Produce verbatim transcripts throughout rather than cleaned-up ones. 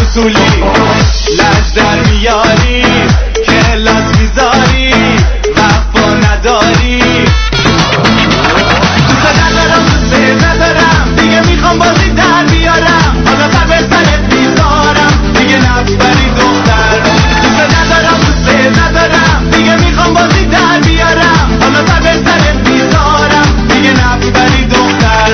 اصولی لج در میاری که لاس میذاری وفا نداری دوست ندارم دوست ندارم دیگه میخوام بازی در بیارم حالا سر به سرت میذارم دیگه نبری دختر دوست ندارم دوست ندارم دیگه میخوام بازی در بیارم حالا سر به سرت میذارم دیگه نبری دختر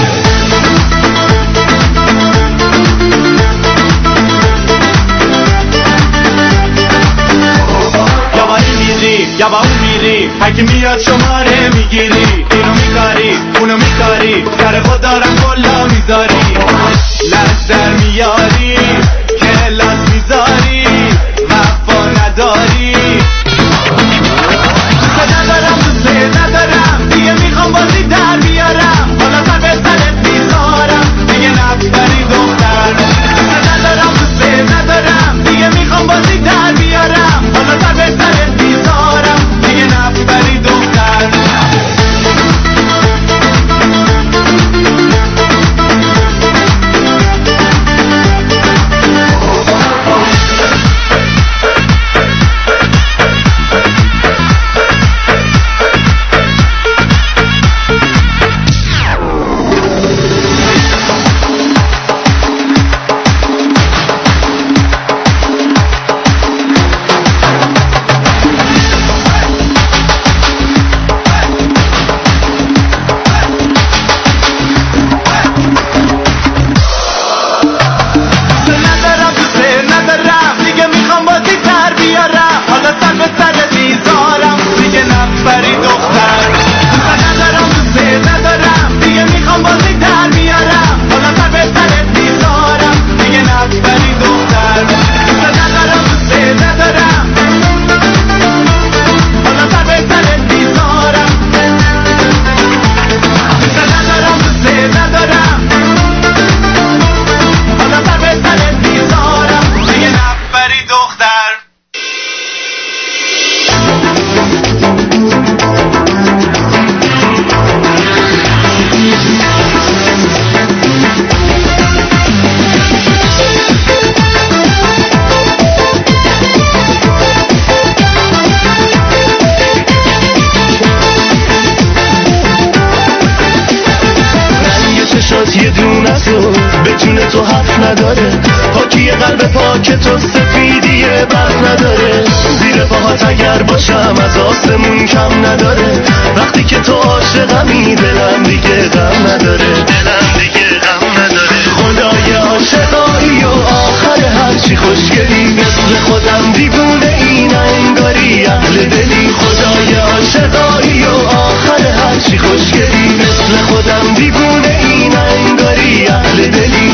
یا با اون میری هرکی میاد شماره میگیری اینو میکاری اونو میکاری سر خود دارم کلا میذاری لج در میاری که لاس میذاری وفا نداری دوست ندارم دوست ندارم دیگه میخوام بازی در بیارم حالا سر به سرت میذارم دیگه نبری دختر دوست ندارم دوست ندارم دیگه میخوام بازی در بیارم حالا سر به سرت میذارم دیگه نبری دختر یه دونه تو به جون تو حرف نداره پاکی قلب پاک تو سفیدی برق نداره زیر پاهات اگر باشم از آسمون کم نداره وقتی که تو عاشقمی دلم دیگه غم نداره دلم دیگه غم نداره خدای عاشقایی و آخر هرچی خوشگلی مثل خودم دیوونه این انگاری اهل دلی خدای عاشقایی و آخر هرچی خوشگلی مثل خودم دیوونه این انگاری اهل دلی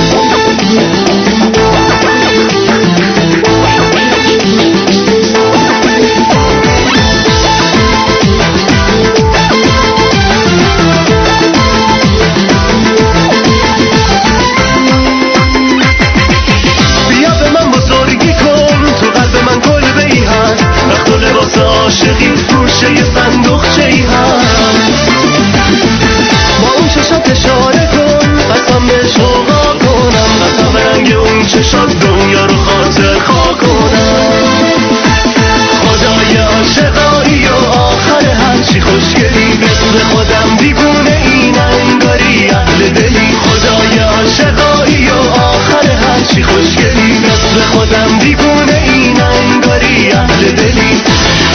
عاشقی فروشه یه صندوق چهی هست با اون چشات اشاره کن قسم به شوقا کنم قسم رنگ اون چشات دنیا رو خاطر خواه کنم خدای عاشقایی و آخر هرچی خوشگلی مثل خودم دیوونه این انگاری اهل دلی خدای عاشقایی و آخر هرچی خوشگلی مثل خودم دیوونه این انگاری اهل دلی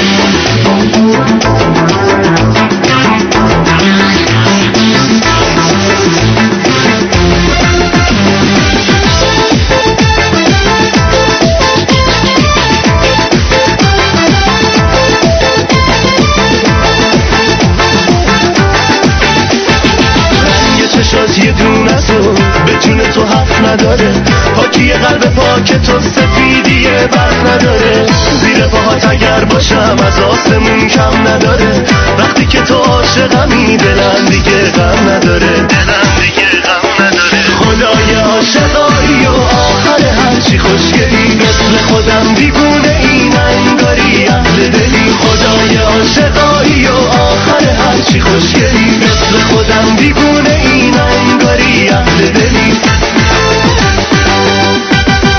یه دونه تو به جون تو حرف نداره پاکی قلب پاک تو سفیدی برق نداره زیر پاهات اگر باشم از آسمون کم نداره وقتی که تو عاشقمی دلم دیگه غم نداره دلم دیگه غم نداره خدای عاشقایی و آخر هرچی خوشگلی مثل خودم دیوونه این انگاری اهل دلی خدای عاشقایی و آخر هرچی خوشگلی مثل خودم دیوونه این انگاری اهل دلی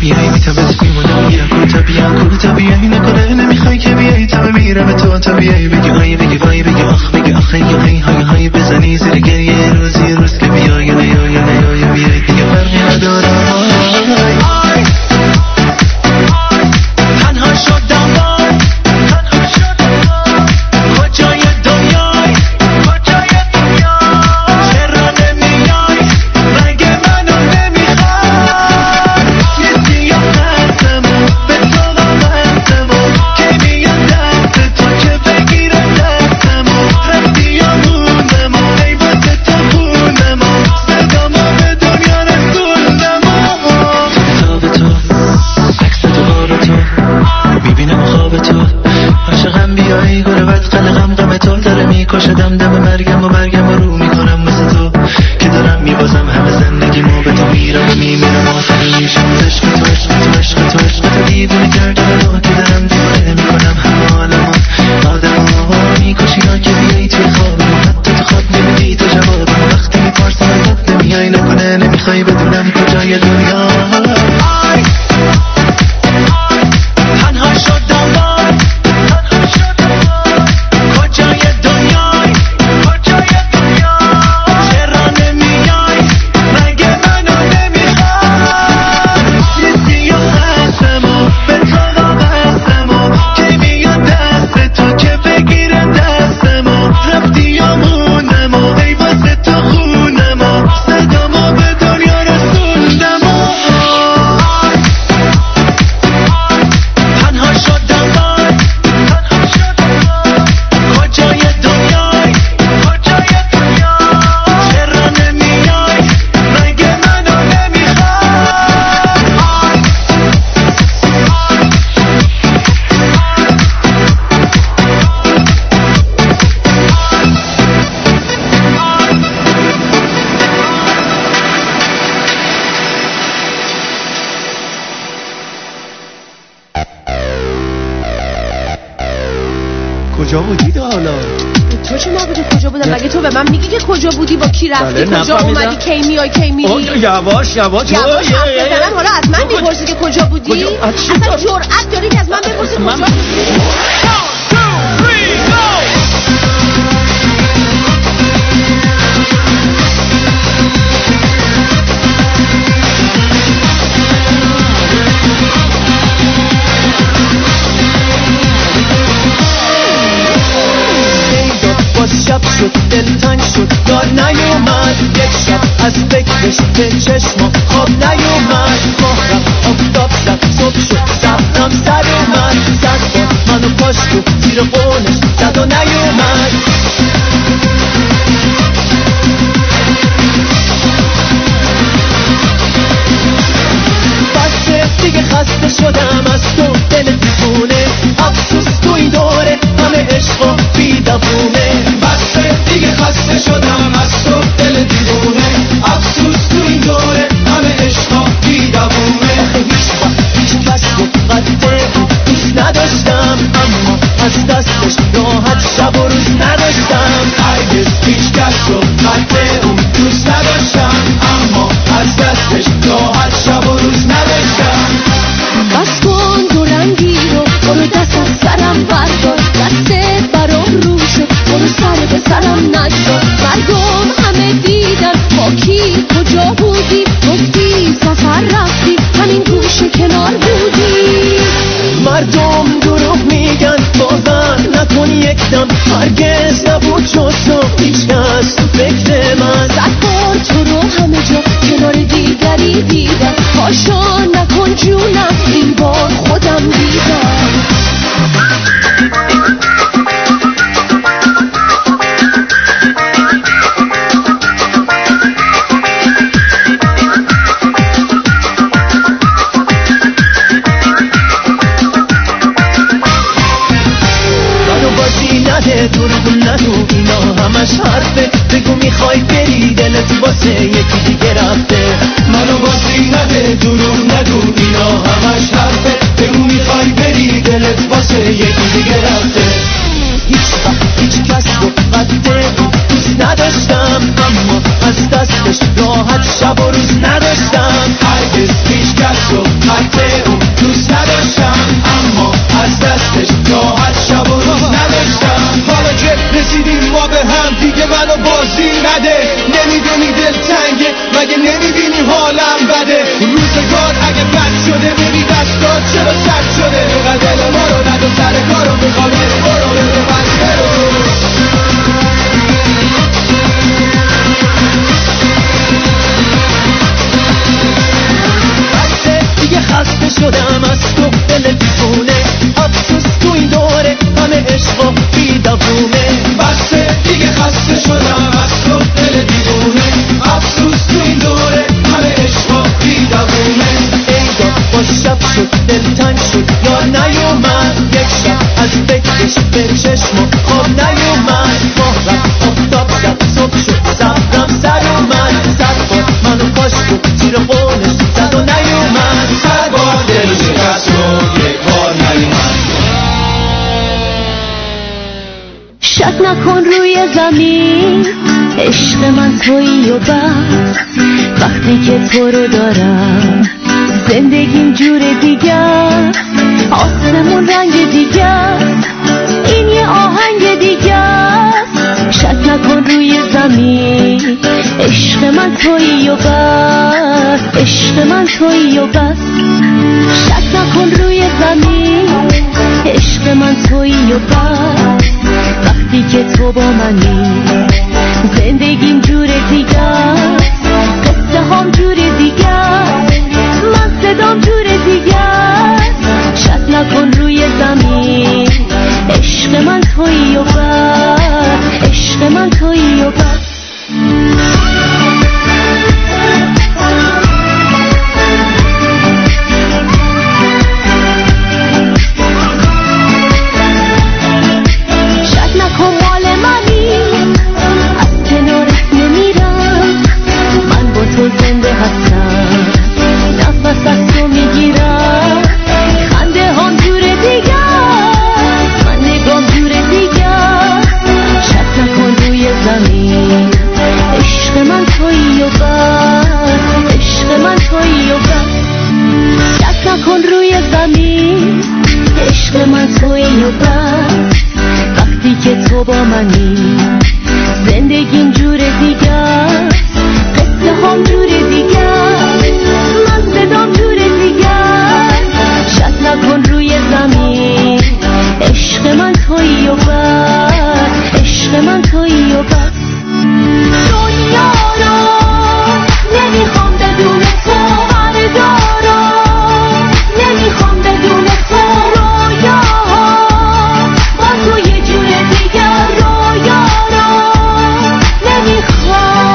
بیایی میتم بدت میمونم میرم کنو تا بیام کنو تا بیایی نکنه نمیخوای که بیایی تا میرم تو تا بیایی بگی های بگی وای بگی آخ بگی آخه یا هی های های بزنی زیر گریه روزی روز که بیایی یا نه یا یا نه یا بیایی دیگه فرقی نداره تنها شدم وای تنها شدم کجای دنیای کجای دنیای چرا نمیای رنگ منو نمیخوای یکی یا دستمو به تو وقتمو که میاد دست تو که بگیره دستمو رفتی یا موندمو ای واسه تو خوندمو صدامو به دنیا رسوندمو کتاب تو عکس تو بار تو میبینم خواب تو عاشقم بیایی گربت قلقم غم تو داره میکشدم دم مرگم و برگم و رو میکنم واسه تو که دارم میبازم همه زندگیمو به تو میرم و میمیرم آخری میشم عشق تو عشق تو عشق تو عشق تو دیوونه کردم رو که دارم دیوونه میکنم همه عالمو آدمو میکشی ها که بیایی توی خوابم حتی تو خواب نمیدی تو جوابم وقتی میپرسم ازت نمیای نکنه نمیخوای بدونم کجای دنیا تنها شدم وای تنها شدم کجای دنیای کجای دنیای چرا نمیای رنگ منو نمیخوای چیزی یا هستمو به تو وابستمو که میاد دست تو که بگیره دستمو رفتی یا موندمو ای واسه تو خوندمو صدامو به دنیا رسوندمو تنها شدم وای تنها شدم کجای دنیای کجای دنیای چرا نمیای رنگ منو نمیخوای کجا بودید حالا؟ تو چه نبودی کجا بودم؟ مگه تو به من میگی که کجا بودی با کی رفتی بله، کجا نفهمیدم. اومدی کی میای کی میری؟ آه، یواش یواش یواش اوه، حرف یه، یه، بزنم یه. حالا از من کجا- میپرسی که کجا بودی؟ کجا؟ از چی اصلا کار؟ جرأت داری که از من بپرسی من- کجا بودی؟ باز شب شد دلتنگ شد دار نیومد یک شب از فکرش به چشما خواب نیومد ماه رفت آفتاب زد صبح شد سهرم سر اومد صد بار منو پاش تو زیر قولش زد و نیومد بسه دیگه خسته شدم از تو دل دیوونه افسوس تو این دوره همه عشق و بیدفونه بسه دیگه خسته شدم از تو دل دیوونه افسوس تو این دوره همه عشق و بیدفونه هیچ وقت هیچ کس رو قدر دوست نداشتم اما از دستش راحت شب و روز نداشتم هرگز هیچ کس رو قدر اون دوست نداشتم اما از دستش راحت شب و روز نداشتم بس کن دو رنگی رو برو دست از سرم بردار دستت برام رو شد برو سر به سرم نشد مردم همه دیدن با کی کجا بودی گفتی سفر رفتی همین گوشه کنار بودی مردم دروغ میگن باور نکن یکدم هرگز نبود جز تو هیچ کس تو فکر من صد بار تو رو همه جا کنار دیگری دیدم پاشا نکن جونم این بار خودم دیدم منو بازی نده دروغ نگو اینا همش حرفه بگو میخوای بری دلت واسه یکی دیگه رفته منو بازی نده دروغ نگو اینا همش حرفه بگو میخوای بری دلت واسه یکی دیگه رفته هیچ وقت هیچ کس رو قد اون دوست نداشتم، اما از دستش راحت شب و روز نداشتم. هرگز هیچ کس رو قد اون دوست نداشتم، اما از دستش راحت شب و روز نداشتم. حالا که رسیدیم ما به هم دیگه منو بازی نده، نمیدونی دل تنگه مگه نمیبینی حالم بده. روزگار اگه بد شده ببین دستات چرا سرد شده، اینقدر دل ما رو ند و سر کارو میخوام بری برو بده من برو. دیگه خسته شدم از تو دل دیوونه، افسوس تو این دوره همه عشق و بی‌دوونه. بسه دیگه خسته شدم از تو دل دیوونه، افسوس تو این دوره همه عشق و بی‌دوونه. ای داد با شب شد دل تنگ شد یار نیومد، یک شب از فکرش به چشم و خواب نیومد. ماه رفت آفتاب زد صبح شد صبرم سر اومد، صد بار منو کاشت و زیر قولش زد و نیومد. صد بار دل شکست و یک بار نیومد. شک نکن روی زمین عشق من تویی و بس، وقتی که تو رو دارم زندگیم جور دیگه، آسمون رنگ دیگه، این یه آهنگ دیگه. شک نکن روی زمین عشق من تویی و بس، عشق من تویی و بس. شک نکن روی زمین عشق من تویی و بس، وقتی که تو با منی زندگیم جور دیگه، قصه هم جور دیگه، من صدام جور دیگه. شک نکن روی زمین عشق من تویی و بس، عشق من تویی و بس. نفس از تو میگیرم، خنده هم جور دیگه، من نگام جور دیگه. شک نکن روی زمین عشق من تویی و بس، عشق من تویی و بس. شک نکن روی زمین عشق من تویی و بس، وقتی که تو با منی زندگیم جور دیگه، قصه هم جور دیگه، من صدام جور دیگه. شک نکن روی زمین عشق من تویی و بس، عشق من تویی و بس. دنیا رو نمیخوام بدون تو بردارم، نمیخوام بدون تو رویاها با تو یه جور دیگه، رویا رو نمیخوام،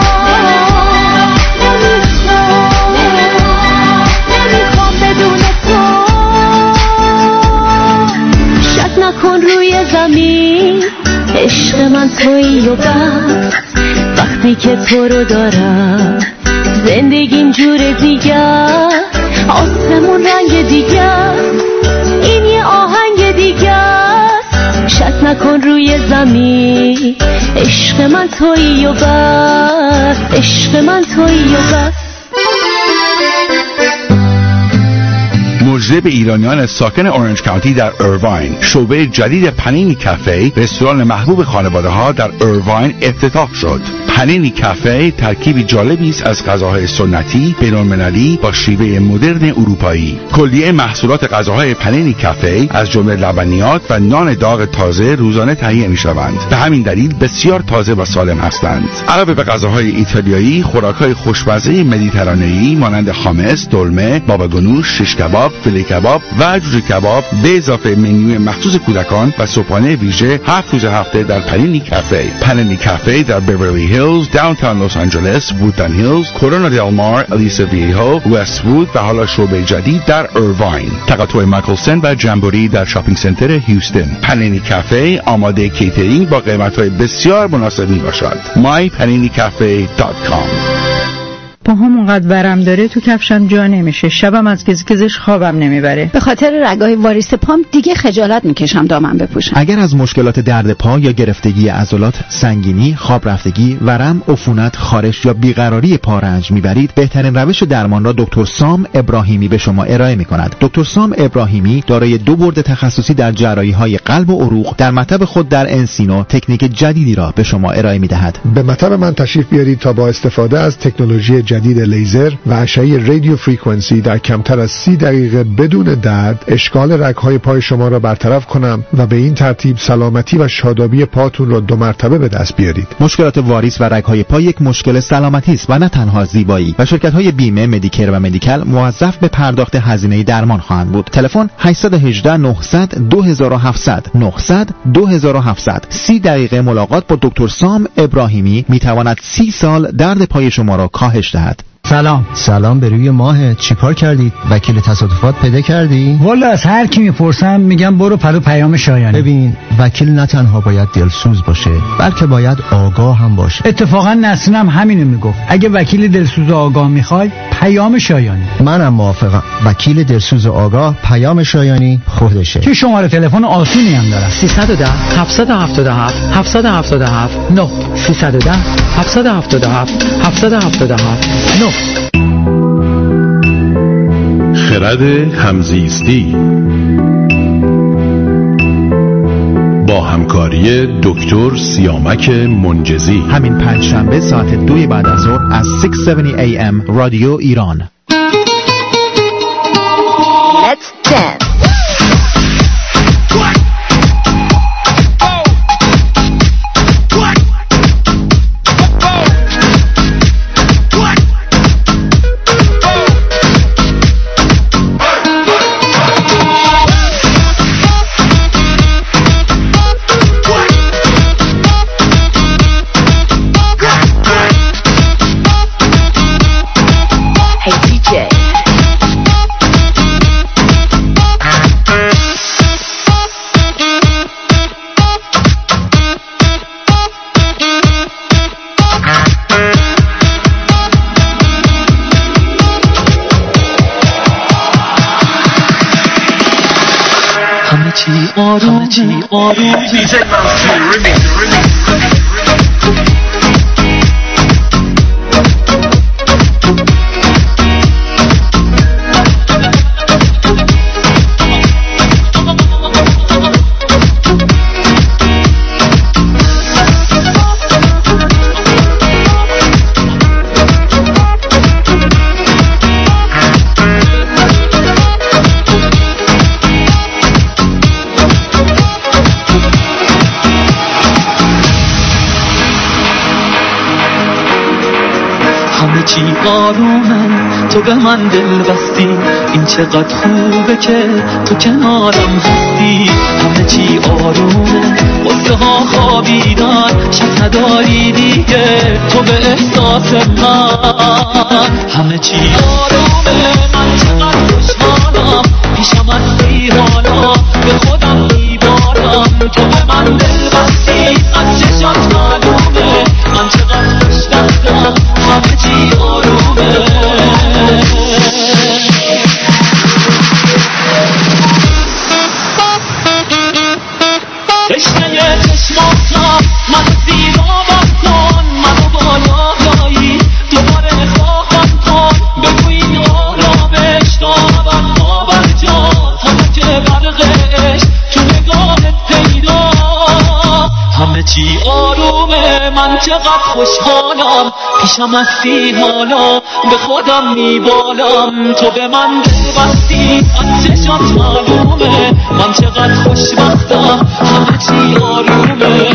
نکن روی زمین عشق من تویی و بس، وقتی که تو رو دارم زندگیم جور دیگه، آسمون رنگ دیگه، این یه آهنگ دیگه. شک نکن روی زمین عشق من تویی و بس، عشق من تویی و بس. مژده به ایرانیان ساکن اورنج کانتی در ایرواین، شعبه جدید پنینی کافه، رستوران محبوب خانواده ها در ایرواین افتتاح شد. پنینی کافه ترکیبی جالبی است از غذاهای سنتی بین‌المللی با شیوه مدرن اروپایی. کلیه محصولات غذاهای پنینی کافه از جمله لبنیات و نان داغ تازه روزانه تهیه می‌شوند. به همین دلیل بسیار تازه و سالم هستند. علاوه به غذاهای ایتالیایی، خوراک‌های خوشمزه مدیترانه‌ای مانند خامس، دلمه، باباگونوش، شش کباب، فیله کباب و جوجه کباب به اضافه منیوی مخصوص کودکان و صبحانه ویژه هفت روز هفته در پنینی کافه. پنینی کافه در بیورلی هیلز، داونتاون لس آنجلس، وودلند هیلز، کورونا دل مار، الیسا ویهو، وست وود و حالا شعبه جدید در ایرواین. تقاطع مایکلسن و جمبوری در شاپینگ سنتر هیوستن. پنینی کافه آماده کیترینگ با قیمت‌های بسیار مناسب میباشد. my panini cafe dot com پاهام اونقدر ورم داره تو کفشم جا نمیشه. شبم از گزگزش خوابم نمیبره. به خاطر رگای واریس پام دیگه خجالت میکشم دامن بپوشم. اگر از مشکلات درد پا یا گرفتگی عضلات، سنگینی، خواب رفتگی، ورم، عفونت، خارش یا بیقراری پا رنج میبرید، بهترین روش درمان را دکتر سام ابراهیمی به شما ارائه میکند. دکتر سام ابراهیمی دارای دو برد تخصصی در جراحی‌های قلب و عروق در مطب خود در انسینو تکنیک جدیدی را به شما ارائه میدهد. به مطب من تشریف بیارید تا با استفاده از تکنولوژی جدید لیزر و اشعه رادیو فرکانسی در کمتر از سی دقیقه بدون درد اشکال رگ‌های پای شما را برطرف کنم و به این ترتیب سلامتی و شادابی پاتون را دو مرتبه به دست بیارید. مشکلات واریس و رگ‌های پا یک مشکل سلامتی است و نه تنها زیبایی و شرکت‌های بیمه، مدیکر و مدیکال موظف به پرداخت هزینه درمان خواهند بود. تلفن هشت یک هشت نه صفر صفر دو هفت صفر صفر نه صفر صفر دو هفت صفر صفر. سی دقیقه ملاقات با دکتر سام ابراهیمی میتواند سی سال درد پای شما را کاهش دهد. سلام. سلام به روی ماهت. چی کار کردی؟ وکیل تصادفات پیدا کردی؟ والا از هر کی میپرسم میگم برو پرو پیام شایانی. ببین وکیل نه تنها باید دلسوز باشه بلکه باید آگاه هم باشه. اتفاقا نسرینم همینو میگفت. اگه وکیل دلسوز و آگاه میخوای پیام شایانی. منم موافقم. وکیل دلسوز و آگاه پیام شایانی خودشه. که شماره تلفن آسونی هم داره. سیصد و ده هفتصد و هفتاد و هفت هفتصد و هفتاد و هفت نه سیصد و ده هفتصد و هفتاد و هفت هفتصد و هفتاد و هفت نه. خرد همزیستی با همکاری دکتر سیامک منجزی، همین پنجشنبه ساعت دوی بعد از ظهر از شش هفتاد ای ام رادیو ایران. Let's dance. آروم چی آروم دیزل منصور چی آرومه تو به من دل بستی این چقدر خوبه که تو کنارم هستی همه چی آرومه قصه ها خوابیدن شک نداری دیگه تو به احساس من همه چی آرومه من چقدر خوشحالم پیشم هستی حالا به خودم میبارم تو به من دل بستی از چشات معلومه من چقدر خوش دستم همه چی آرومه تشنه چشماتم منو زیبا بکن منو بالایی دوباره خواهم کن بگو این آرامش دارم ما برجا همه که برقش تو نگاهت پیدا همه چی آرومه من چقدر خوشحالم پیشم هستی حالا به خودم میبالم تو به من دل بستی از چشات معلومه من چقدر خوشبختم همه چی آرومه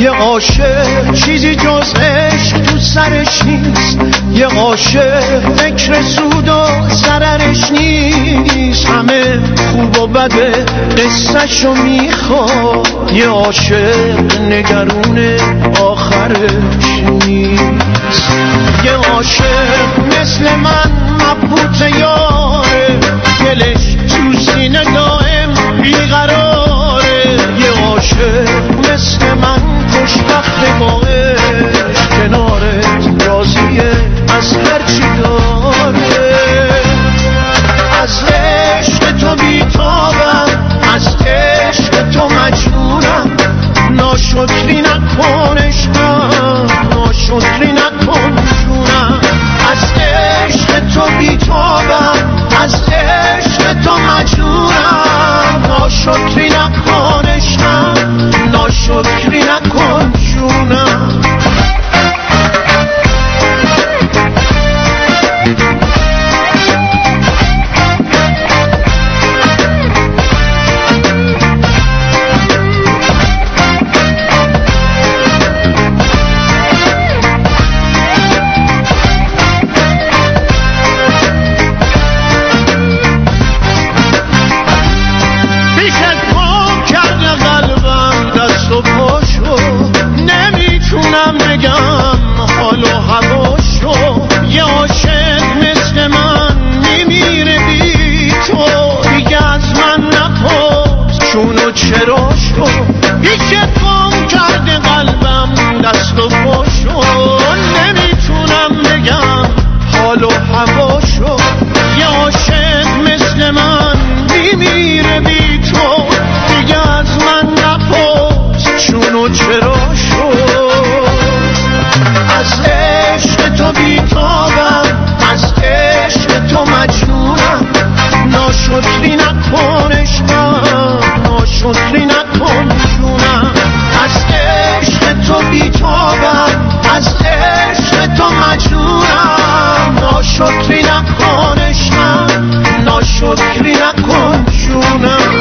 یه عاشق چیزی جز عشق تو سرش نیست، یه عاشق فکر سود و ضررش نیست، همه خوب و بده قصه‌شو میخواد، یه عاشق نگرون آخرش نیست. یه عاشق مثل من مبهوت یاره، دلش تو سینه دائم بیقراره، یه عاشق مثل من خوشبخت با عشق، کنارت راضیه از هرچی داره. از عشق تو بیتابم، از عشق تو مجنونم، ناشکری نکن عشقم، ناشکری نکن جونم. از عشق تو بیتابم، از عشق تو مجنونم، ناشکری نکن عشقم، ناشکری نکن جونم. چرا شو پیش گم کرده قلبم دست و پاشو، نمیتونم بگم حال و هواشو، یه عاشق مثل من میمیره بی تو، دیگه از من نپرس چون و چرا شو. از عشق تو بیتابم، از عشق تو مجنونم، ناشکری نکن عشقم، ناشکری نکن جونم. از عشق تو بیتابم، از عشق تو مجنونم، ناشکری نکن عشقم، ناشکری نکن جونم.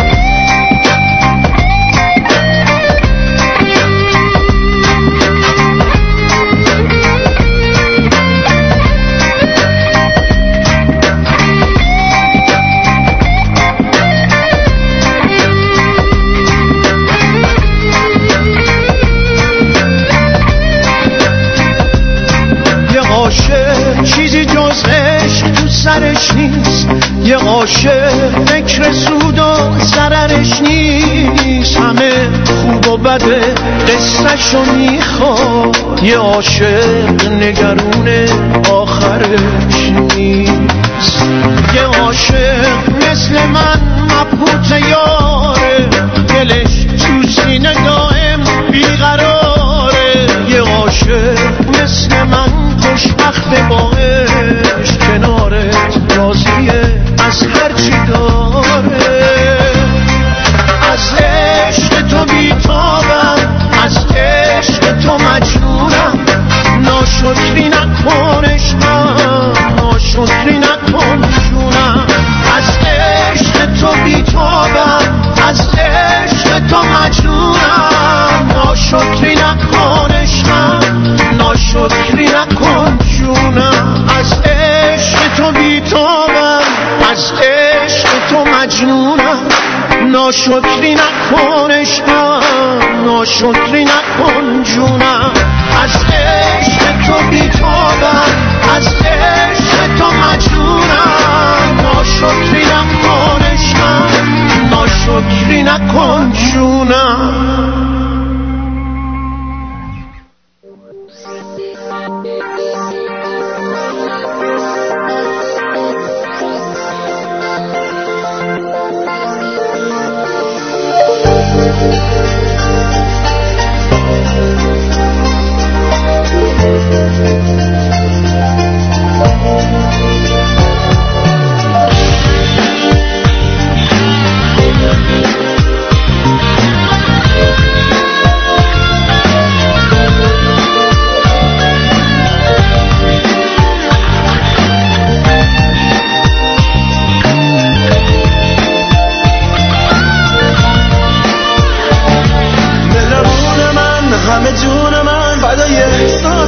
چیزی جز عشق تو سرش نیست، یه عاشق فکر سود و ضررش نیست، همه خوب و بده قصه‌شو میخواد، یه عاشق نگرون آخرش نیست. یه عاشق مثل من مبهوت یاره، دلش تو سینه دائم بیقراره، یه عاشق مثل من خوشبخت با عشق، کنارت راضیه از هرچی داره. از عشق تو بیتابم، از عشق تو مجنونم، ناشکری نکن عشقم، ناشکری نکن جونم. از عشق تو بیتابم، از عشق تو مجنونم، ناشکری نکن عشقم، ناشکری نکن جونم. از عشق تو بیتابم، از عشق تو مجنونم، ناشکری نکن عشقم، ناشکری نکن جونم. از عشق تو بیتابم، از عشق تو مجنونم، ناشکری نکن عشقم، ناشکری نکن جونم.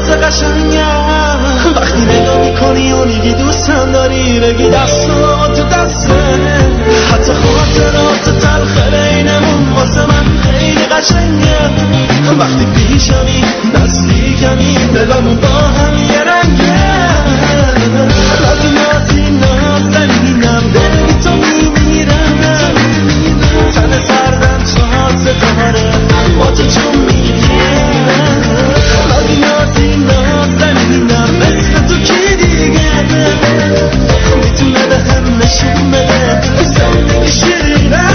واسه قشنگم وقتی نگاه میکنی و میگی دوستم داری بگی دستم تو دسته حتی خاطرات تلخ بینمون واسه من خیلی قشنگم وقتی پیشمی نزدیکمی دلمون با هم یه رنگه لازی نازی نازنینم دل بی تو میمیرم تن سردم چهار ستاره با تو چون میگیرم لازی نازی نازنینم مثل تو کی دیگه میتونه به هم نشون بده زندگی شیرینه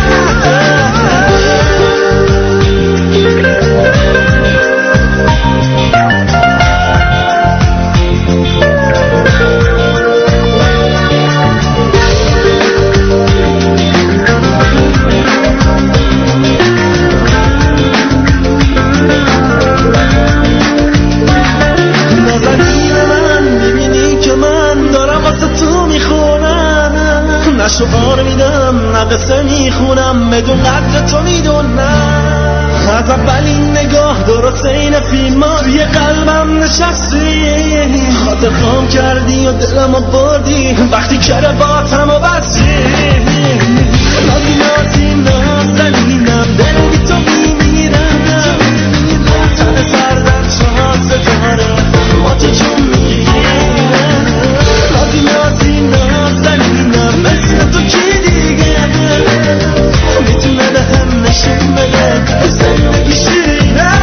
نه شعار میدم نه قصه میخونم بدون قدر تو میدونم از اولین نگاه درست این فیلم ها روی قلبم نشستی خاطر خام کردی و دلمو بردی وقتی کرباتم و بستی نازی نازی نازنینم دل بی تو میمیرم تن سردم چهار ستاره با تو چون میگیرم نازی نازی نازنینم مثل تو کی دیگه میتونه به هم نشون بده زندگی شیرینه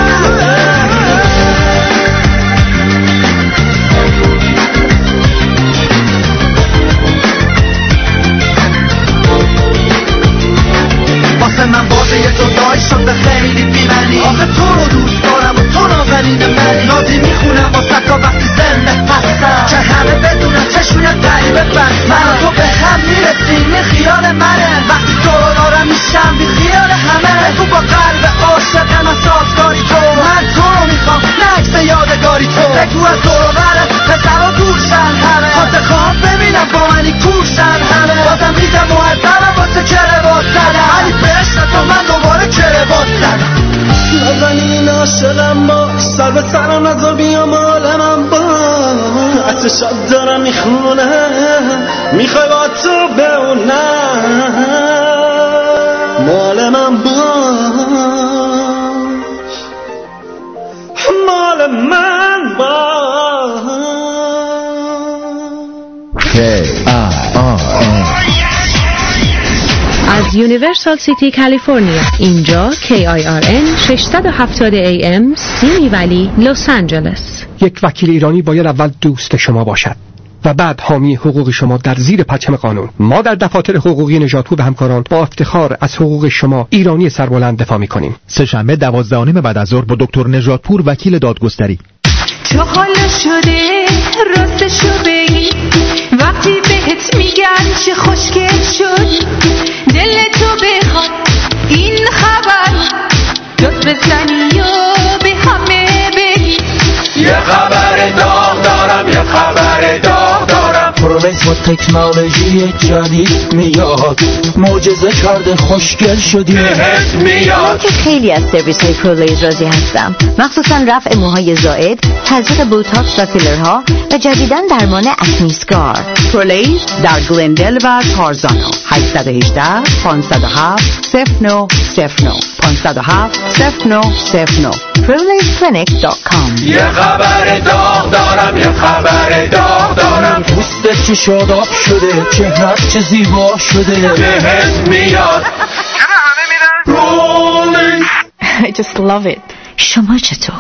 واسه من بازه جدایی شده خیلی بیمنی آخه تو رو دوست دارم و تو نازنین منی نازی میخونم واسه تا وقتی زنده هستم که همه بدونم چشونه قریبه بست من تو به هم میرسیم این خیال منه وقتی تو رو دارم میشم بی خیال همه تو با قلب عاشقم اساسداری تو من تو رو میخوام نکس یادگاری تو بگو از دور و بره پسر و دورشن همه خاطر خواب ببینم با منی کورشن همه بازم ریزم معذبم واسه کربات زدم علی بهشت تو من دوباره کربات زدم نازنین عاشقم باش سر به سرم نذار بیام عالمم باش عطر شب دارم میخونم میخوای با تو بمونم مال من باش مال من باش از یونیورسال سیتی کالیفرنیا اینجا کی آی آر ان ششصد و هفتاد ای ام سیمی ولی لس آنجلس. یک وکیل ایرانی باید اول دوست شما باشد و بعد حامی حقوق شما در زیر پرچم قانون. ما در دفاتر حقوقی نژادپور و همکاران با افتخار از حقوق شما ایرانی سربلند دفاع می‌کنیم. سه‌شنبه دوازده و نیم بعد از ظهر با دکتر نژادپور وکیل دادگستری. تو حالا شده راستشو بگی وقتی بهت میگن چه خوشگل شد دل تو بخواد این خبر داد بزنی و به همه بگی یه خبر داغ دارم یه خبر داغ دارم پرولیس با تکنولوژی جدید میاد معجزه کرده خوشگل شدی بهت میاد که خیلی از سرویس های پرولیس راضی هستم مخصوصا رفع موهای زائد تزریق بوتاکس و فیلرها و جدیداً درمان اکنی اسکار. پرولیس در گلندل و تارزانا هشت یک هشت پنج صفر هفت صفر نه صفر نه پنج صفر هفت صفر نه صفر نه پرولیس کلینیک دات کام. یه خبر داغ دارم یه خبر داغ دارم پوستت چه شاداب شده چهرت چه زیبا شده بهت میاد I just love it. شما چطور؟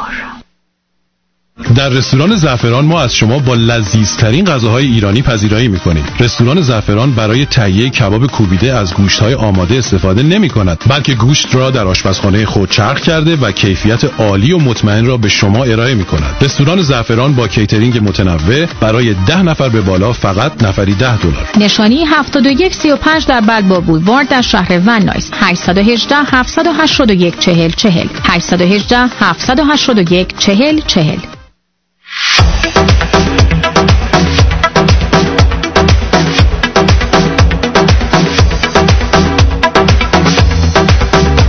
در رستوران زعفران ما از شما با لذیذترین غذاهای ایرانی پذیرایی می‌کنیم. رستوران زعفران برای تهیه کباب کوبیده از گوشت‌های آماده استفاده نمی‌کند، بلکه گوشت را در آشپزخانه خود چرخ کرده و کیفیت عالی و مطمئن را به شما ارائه می‌کند. رستوران زعفران با کیترینگ متنوع برای ده نفر به بالا فقط نفری ده دلار. نشانی هفتاد و یک سی و پنج در بلبور بولوارد در شهر ون نایس. هشت یک هشت هفت هشت یک چهل چهل هشت یک هشت هفت هشت یک چهل چهل.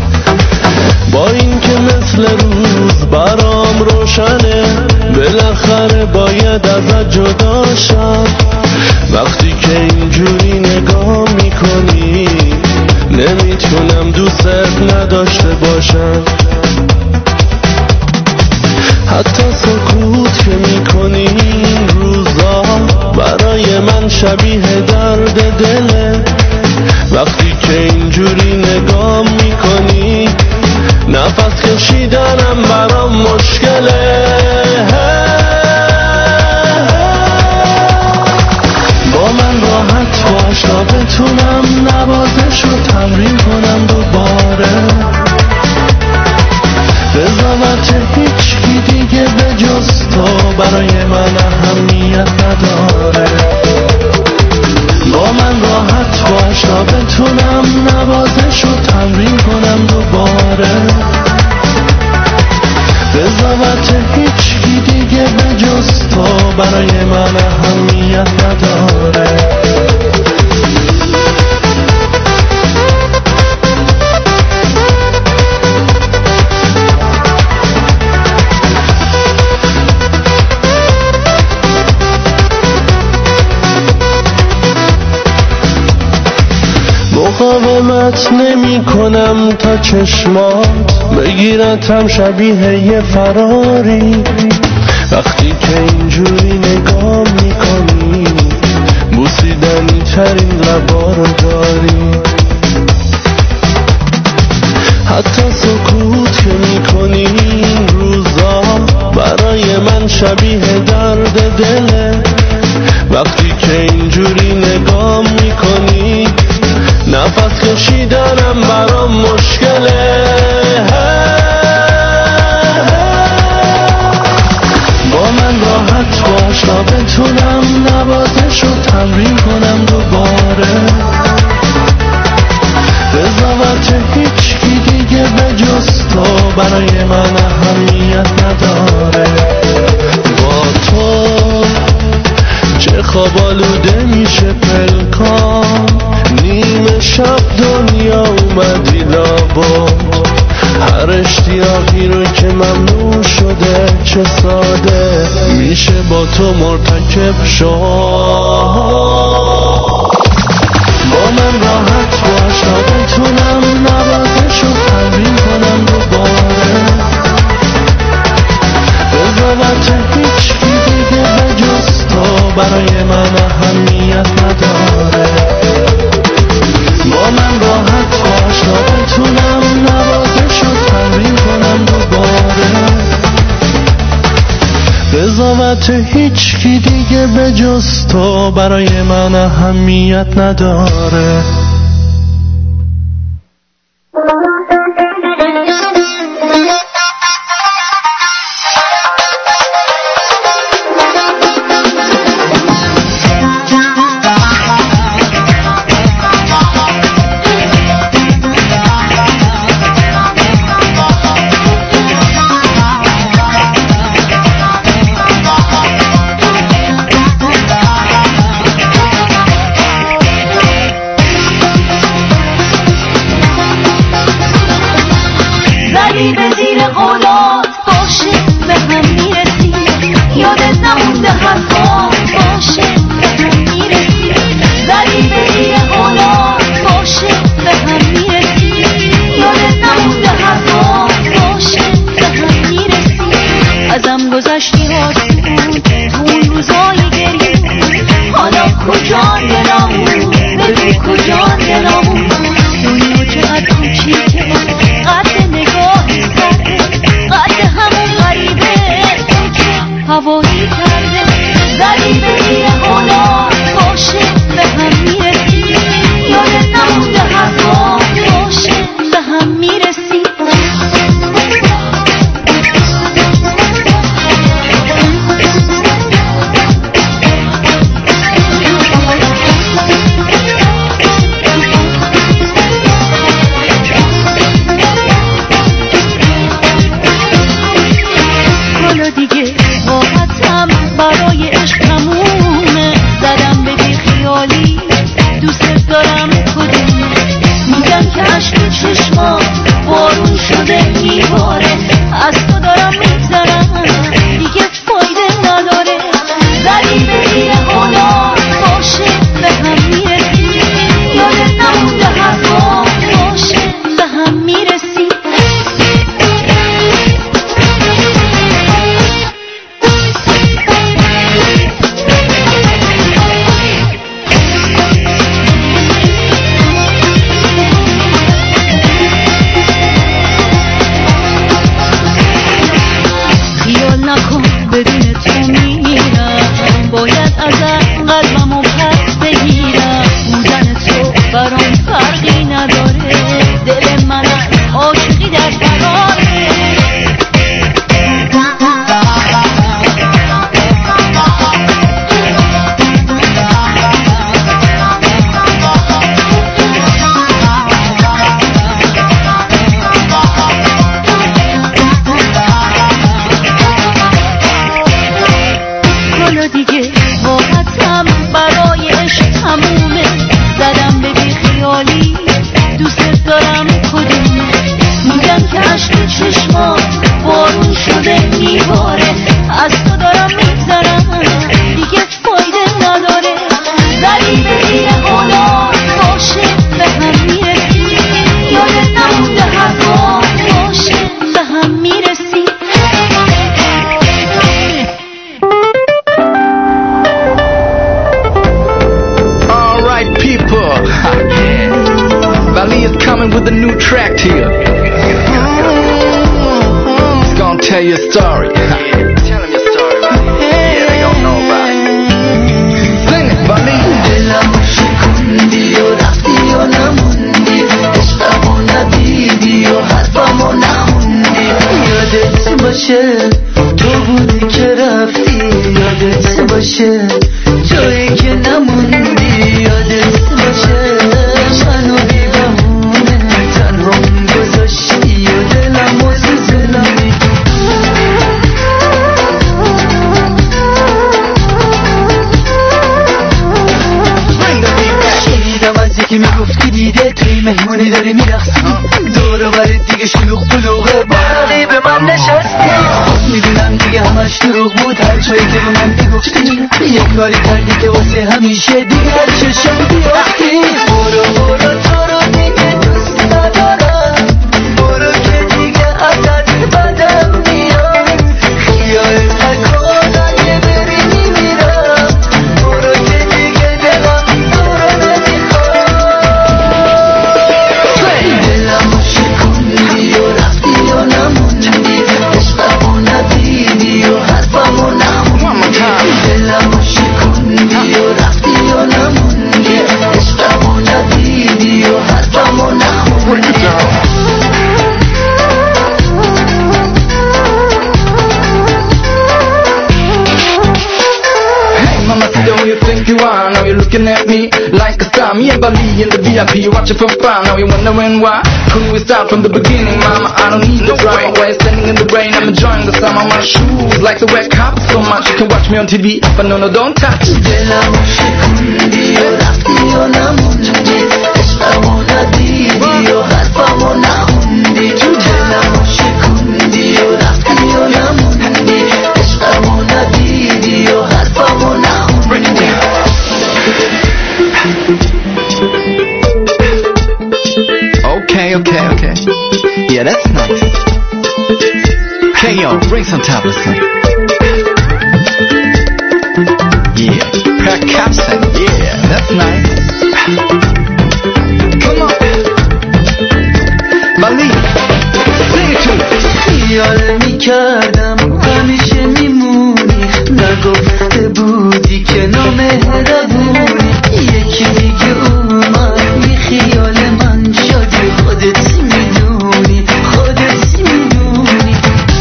با این که مثل روز برام روشنه بالاخره بالاخره باید ازت جدا شم. وقتی که اینجوری نگاه میکنی نمیتونم دوست نداشته باشم. حتی سکوت که میکنی این روزا برای من شبیه درد دله. وقتی که اینجوری نگاه میکنی نفس کشیدنم برام مشکله. با من راحت باش تا بتونم نوازش رو تمرین کنم دوباره. قضاوت هیچکی دیگه به جز تو برای من اهمیت نداره. با من راحت باش تا بتونم نوازش رو تمرین کنم دوباره. قضاوت هیچکی دیگه به جز تو برای من اهمیت نداره. مقاومت نمی کنم تا چشمات بگیرتم شبیه یه فراری. وقتی که اینجوری نگاه می کنی بوسیدنی ترین لبا رو داری. حتی سکوت که می کنی این روزا برای من شبیه درد دله. وقتی که اینجوری نگاه می کنی نفس کشیدنم برام مشکله. با من راحت باش تا بتونم نوازش رو تمرین کنم دوباره. قضاوت هیچکی دیگه به جز تو برای من اهمیت نداره. با تو چه خواب آلوده میشه پلکان. نیمه شب دنیا اومدی لابد. هر اشتیاقی رو که ممنوع شده چه ساده میشه با تو مرتکب شد. با من راحت باش تا بتونم نوازش رو تمرین کنم دوباره. قضاوت هیچکی دیگه به جز تو برای من اهمیت نداره. با من راحت باش تا بتونم نوازش رو تمرین کنم دوباره. قضاوت هیچکی دیگه به جز تو برای من اهمیت نداره. tell you a story. Tell him your story, man. Yeah, they don't know about it. Sing it, buddy. دلم شکوندی و رفتی و نموندی، عشقمو ندیدی و حرفمو نخوندی. یادت باشه تو بودی که رفتی، یادت باشه تویی که نموندی، یادت باشه منو بی بهونه تنهام گذاشتی و دلمو زوزوندی. شنیدم از یکی میگفتی دیده توی مهمونی داری میرخصی، دور و برت دیگه شلوغ بلوغه با به من نشستی. میدونم دیگه همش دروغ بود هر چایی که به من میگفتی، یه کاری کردی که واسه همیشه دیگه هر چشم بیافتی. برو برو تو رو دیگه دوست ندارم، برو که دیگه ازت بدم میاد، خیال نکن اگه بری میمیرم، برو که دیگه دلم تو رو نمیخواد. دلمو شکوندی و رفتی و نموندی، عشقمو ندیدی و حرفمو نخوندی. دلمو شکوندی و رفتی و نموندی، عشقمو ندیدی و حرفمو نخوندی. Mama, see who you think you are. Now you're looking at me like a star. Me and Bali in the V I P, watching from far. Now you're wondering why. Couldn't we start from the beginning, mama? I don't need no drama. While you're standing in the rain, I'm enjoying the summer. My shoes like the wet carpet so much. You can watch me on T V, but no, no, don't touch. دلمو شکوندی و رفتی و نموندی، عشقمو ندیدی و حرفمو نخوندی. دلمو شکوندی و رفتی و نموندی، عشقمو ندیدی و حرفمو نخوندی. Okay, okay, okay. Yeah, that's nice. K O, bring some tablets in. Yeah, pack capsule. Yeah, that's nice. Come on. Malik, sing it to me. خیال میکردم همیشه میمونی، نگفته بودی که نامهربونی. یکی دیگه اومد بی خیال من شدی، خودت میدونی خودت میدونی.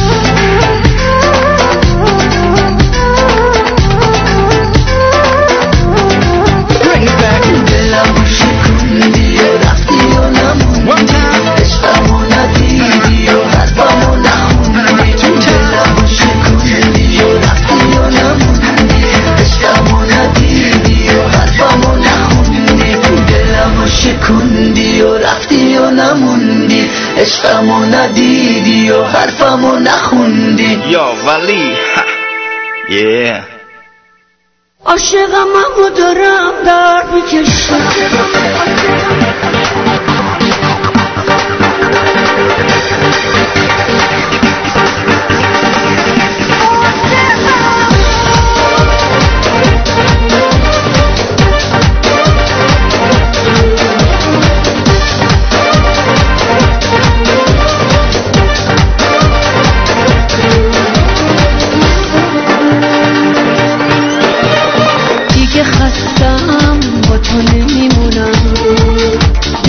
دلمو شکوندی و رفتی و نموندی، عشقمو ندیدی و حرفمو نخوندی. دلمو شکوندی و رفتی و نموندی، عشقمو ندیدی و حرفمو نخوندی. دلمو شکوندی و رفتی و نموندی، عشقمو ندیدی و حرفمو نخوندی. Yo, Vali. Yeah. عاشقم و دارم در میکشم. دیگه خستم با تو نمیمونم،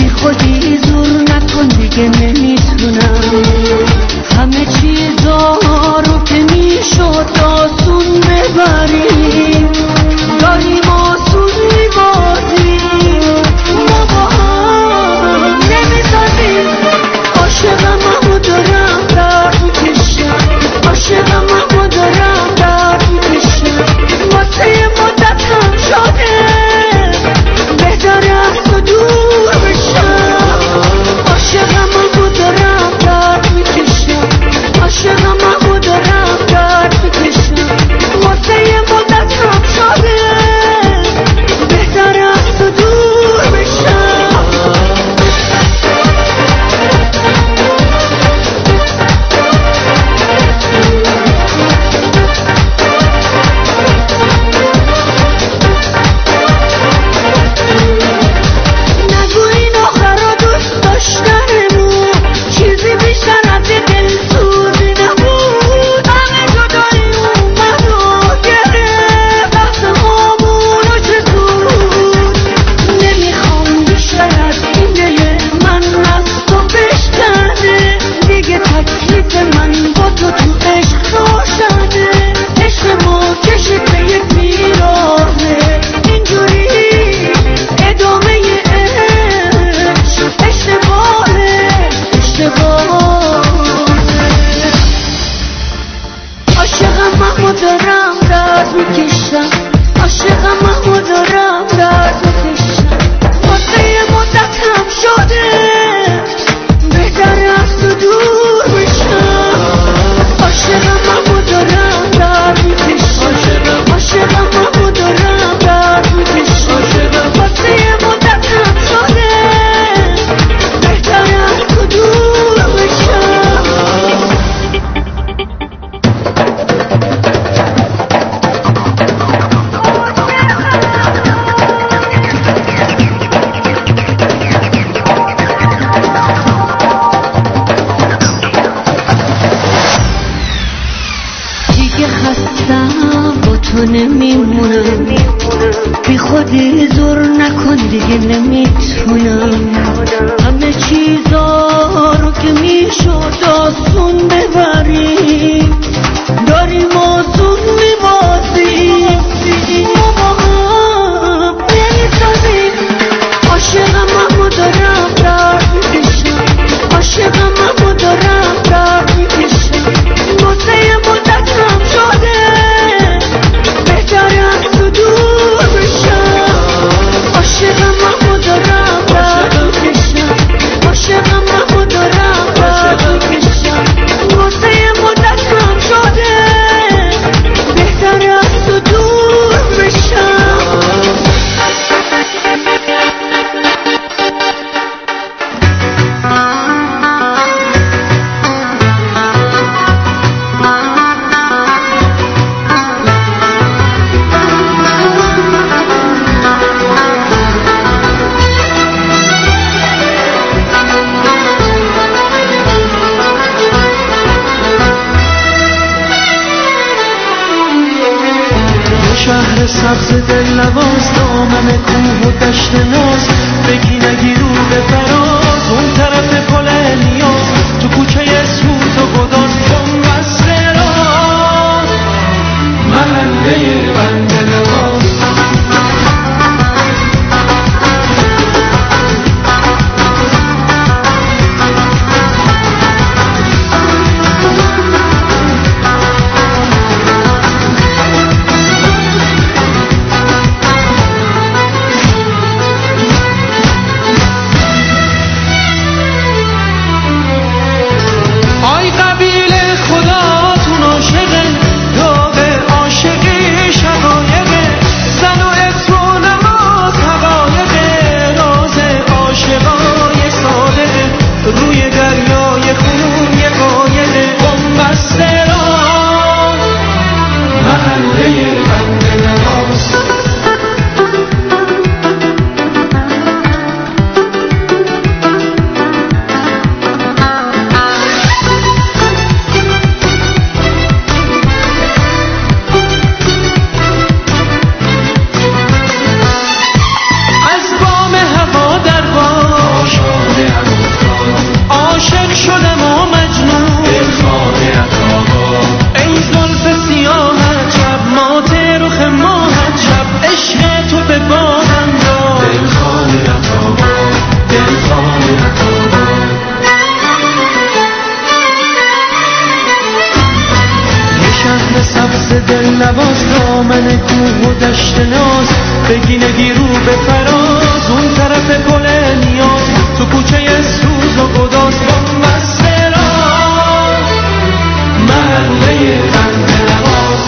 تکلیف من با تو تو عشق روشنه، عشق ما کشید به یک پیراهنه، اینجوری ادامه عشق اشتباهه اشتباهه. عاشقم محمود دارم درد میکشم، عاشقم محمود دارم درد میکشم، واسه یه مدت هم شده بهتر از تو دور بشم. عاشقم محمود دارم درد میکشم، عاشقم محمود دارم درد میکشم، واسه یه مدت هم شده بهتر از تو دور بشم. تو نمیمونم، بی خودی زور نکن دیگه نمیتونم، همه چیزا رو که میشد آسون ببریم داریم آسون میبازیم، ما با هم نمیسازیم. عاشقم محمود دارم درد میکشم، عاشقم محمود دارم درد میکشم، واسه یه مدت هم شده دور بشم. عاشقم محمود دارم درد میکشم، عاشقم محمود دارم درد میکشم، واسه یه مدت هم شده بهتر از تو دور بشم. شهر سبز دل نواز، دامن کوه و دشت ناز، بگی نگی رو به فراز، اون طرف پل نیاز، تو کوچه سوت و گداز، بم بسته راز، محله بند نواز. نواز، دامن کوه و دشت ناز، بگی نگی رو به فراز، اون طرف پل نیاز، تو کوچه سوز و گداز، با مسراز، محله بند نواز.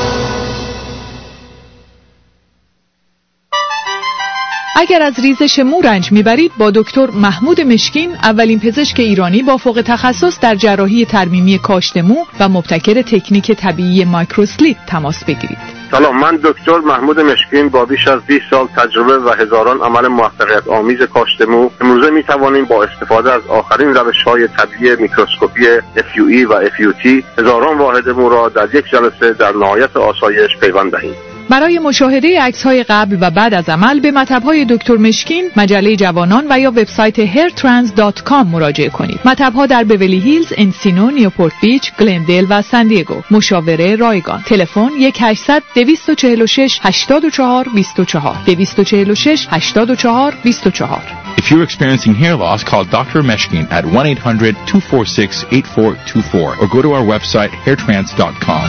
اگر از ریزش مو رنج میبرید با دکتر محمود مشکین، اولین پزشک ایرانی با فوق تخصص در جراحی ترمیمی کاشت مو و مبتکر تکنیک طبیعی مایکروسلیت تماس بگیرید. سلام، من دکتر محمود مشکین با بیش از بیست سال تجربه و هزاران عمل موفقیت آمیز کاشت مو، امروزه می توانیم با استفاده از آخرین روش‌های طبیعی میکروسکوپی اف یو ای و اف یو تی هزاران واحد مو را در یک جلسه در نهایت آسایش پیوند دهیم. برای مشاهده عکس‌های قبل و بعد از عمل به مطب‌های دکتر مشکین، مجله جوانان و یا وبسایت هیر ترانس دات کام مراجعه کنید. مطب‌ها در بیولی هیلز، انسینو، نیوپورت بیچ، گلندل و سان دیگو. مشاوره رایگان. تلفن یک هشتصد دویست و چهل و شش هشتاد و چهار بیست و چهار دویست و چهل و شش هشتاد و چهار بیست و چهار. If you're experiencing hair loss, call Doctor Meshkin at one eight hundred two four six eight four two four or go to our website hair trance dot com.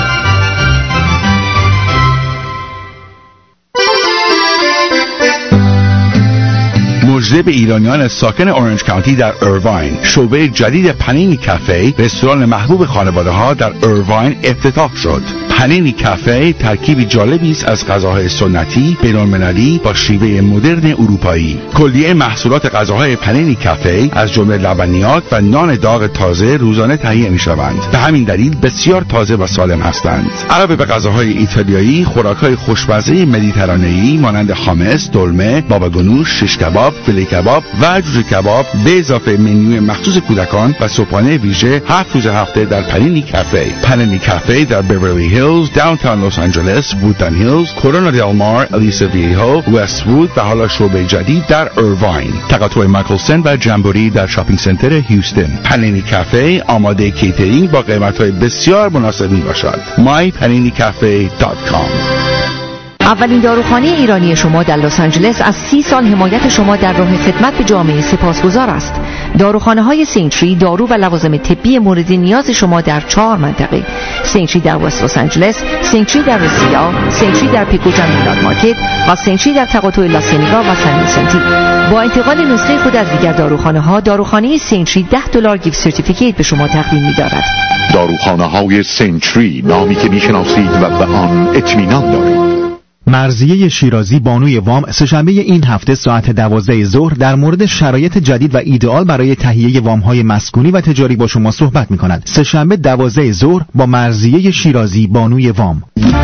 مژده به ایرانیان ساکن اورنج کانتی در ایرواین، شعبه جدید پنینی کافه، رستوران محبوب خانواده ها در ایرواین افتتاح شد. پنینی کافه ترکیبی جالبی است از غذاهای سنتی، بین‌المللی با شیوه مدرن اروپایی. کلیه محصولات غذاهای پنینی کافه از جمله لبنیات و نان داغ تازه روزانه تهیه می‌شوند. به همین دلیل بسیار تازه و سالم هستند. علاوه به غذاهای ایتالیایی، خوراک‌های خوشمزه مدیترانه‌ای مانند خامس، دلمه، بابا گنوش، شش کباب، فیله کباب و جوجه کباب به اضافه منوی مخصوص کودکان و صبحانه ویژه هفت روز هفته در پنینی کافه. پنینی کافه در بیولی هیلز، داونتاون لس آنجلس، وودن هیلز، کورونا دل مار، الیسا ویهو، وست وود و حالا شعبه جدید در ایرواین. تقاطع مایکلسن و جمبوری در شاپینگ سنتر هیوستن. پنینی کافه آماده کیترینگ با قیمت‌های بسیار مناسب میباشد. مای پنینی کافه دات کام. اولین داروخانه ایرانی شما در لس آنجلس از سی سال حمایت شما در راه خدمت به جامعه سپاسگزار است. داروخانه های سینتری دارو و لوازم طبی مورد نیاز شما در چهار منطقه: سینتری در وست لس آنجلس، سینتری در رسیا، سینتری در پیکوتن میلاد مارکت و سینتری در تقاطع لاسینیگا و سن ویسنتی. با انتقال نسخه خود از دیگر داروخانه ها، داروخانه سینتری ده دلار گیفت سرتیفیکیت به شما تقدیم می‌دارد. داروخانه های سینتری، نامی که می‌شناسید و به آن اطمینان دارید. مرضیه شیرازی بانوی وام سه‌شنبه این هفته ساعت دوازده ظهر در مورد شرایط جدید و ایدئال برای تهیه وام‌های مسکونی و تجاری با شما صحبت می‌کند. سه‌شنبه دوازده ظهر با مرضیه شیرازی بانوی وام.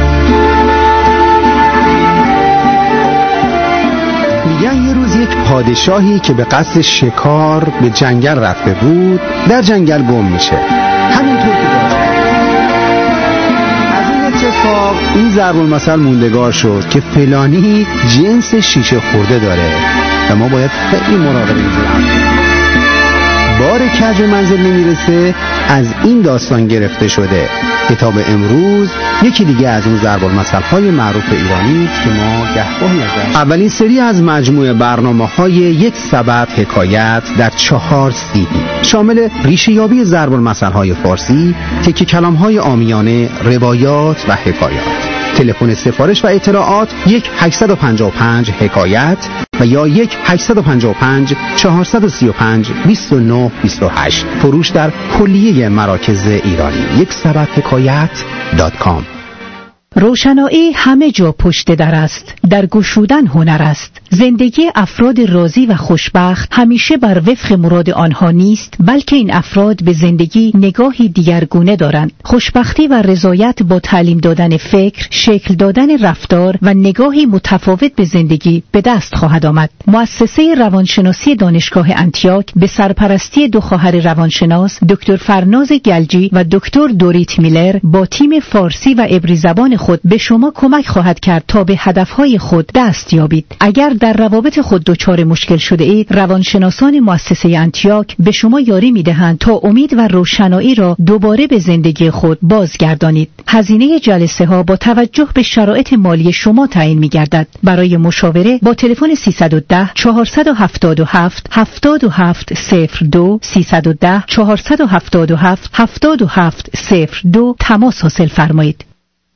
میگن یه روز یک پادشاهی که به قصد شکار به جنگل رفته بود در جنگل گم میشه. همینطور که اتفاق این ضرب المثل موندگار شد که فلانی جنس شیشه خورده داره و ما باید خیلی مراقب این باشیم. بار کج منزل نمیرسه از این داستان گرفته شده. کتاب امروز یکی دیگه از اون ضرب المثل های معروف ایرانی که ما گهگاهی ازش. اولین سری از مجموعه برنامه‌های یک سبد حکایت در چهار سی شامل ریشه یابی ضرب المثل های فارسی، تکه کلام های عامیانه، روایات و حکایات. تلفن سفارش و اطلاعات یک هشت پنج پنج حکایت و یا یک هشت پنج پنج چهار سه پنج دو نه دو هشت. فروش در کلیه مراکز ایرانی. یک سبد حکایت دات کام. روشنایی همه جا پشت در است، در گشودن هنر است. زندگی افراد راضی و خوشبخت همیشه بر وفق مراد آنها نیست، بلکه این افراد به زندگی نگاهی دیگرگونه دارند. خوشبختی و رضایت با تعلیم دادن فکر، شکل دادن رفتار و نگاهی متفاوت به زندگی به دست خواهد آمد. مؤسسه روانشناسی دانشگاه انتیاک به سرپرستی دو خواهر روانشناس دکتر فرناز گلجی و دکتر دوریت میلر با تیم فارسی و عبری زبان خود به شما کمک خواهد کرد تا به هدفهای خود دست یابید. اگر در روابط خود دچار مشکل شده اید، روانشناسان مؤسسه انتیاک به شما یاری می‌دهند تا امید و روشنایی را دوباره به زندگی خود بازگردانید. هزینه جلسه ها با توجه به شرایط مالی شما تعیین می‌گردد. برای مشاوره با تلفن سیصد و ده چهارصد و هفتاد و هفت هفتاد و هفت صفر دو سیصد و ده چهارصد و هفتاد و هفت هفتاد و هفت صفر دو تماس حاصل فرمایید.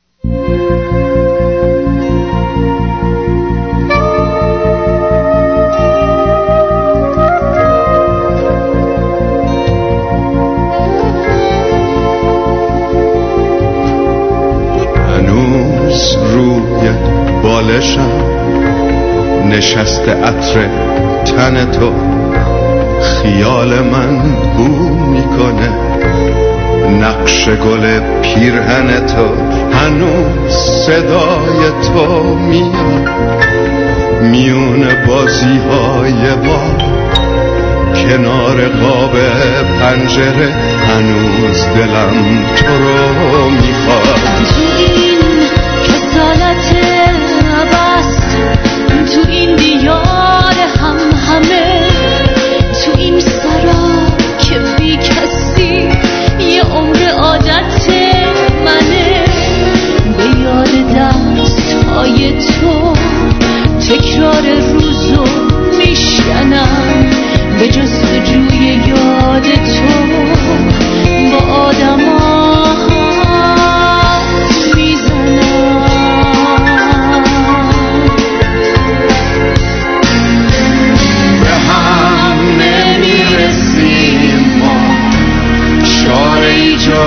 هنوز روی بالشم نشسته عطر تن تو، خیال من بو میکنه نقش گل پیرهن تو. هنوز صدای تو میاد میون بازی های ما کنار قاب پنجره. هنوز دلم تو رو میخواد. تو این کسالت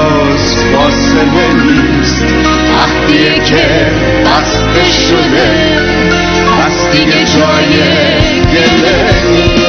جز فاصله نیست، وقتیه که بسته شده پس دیگه جای گله نیست.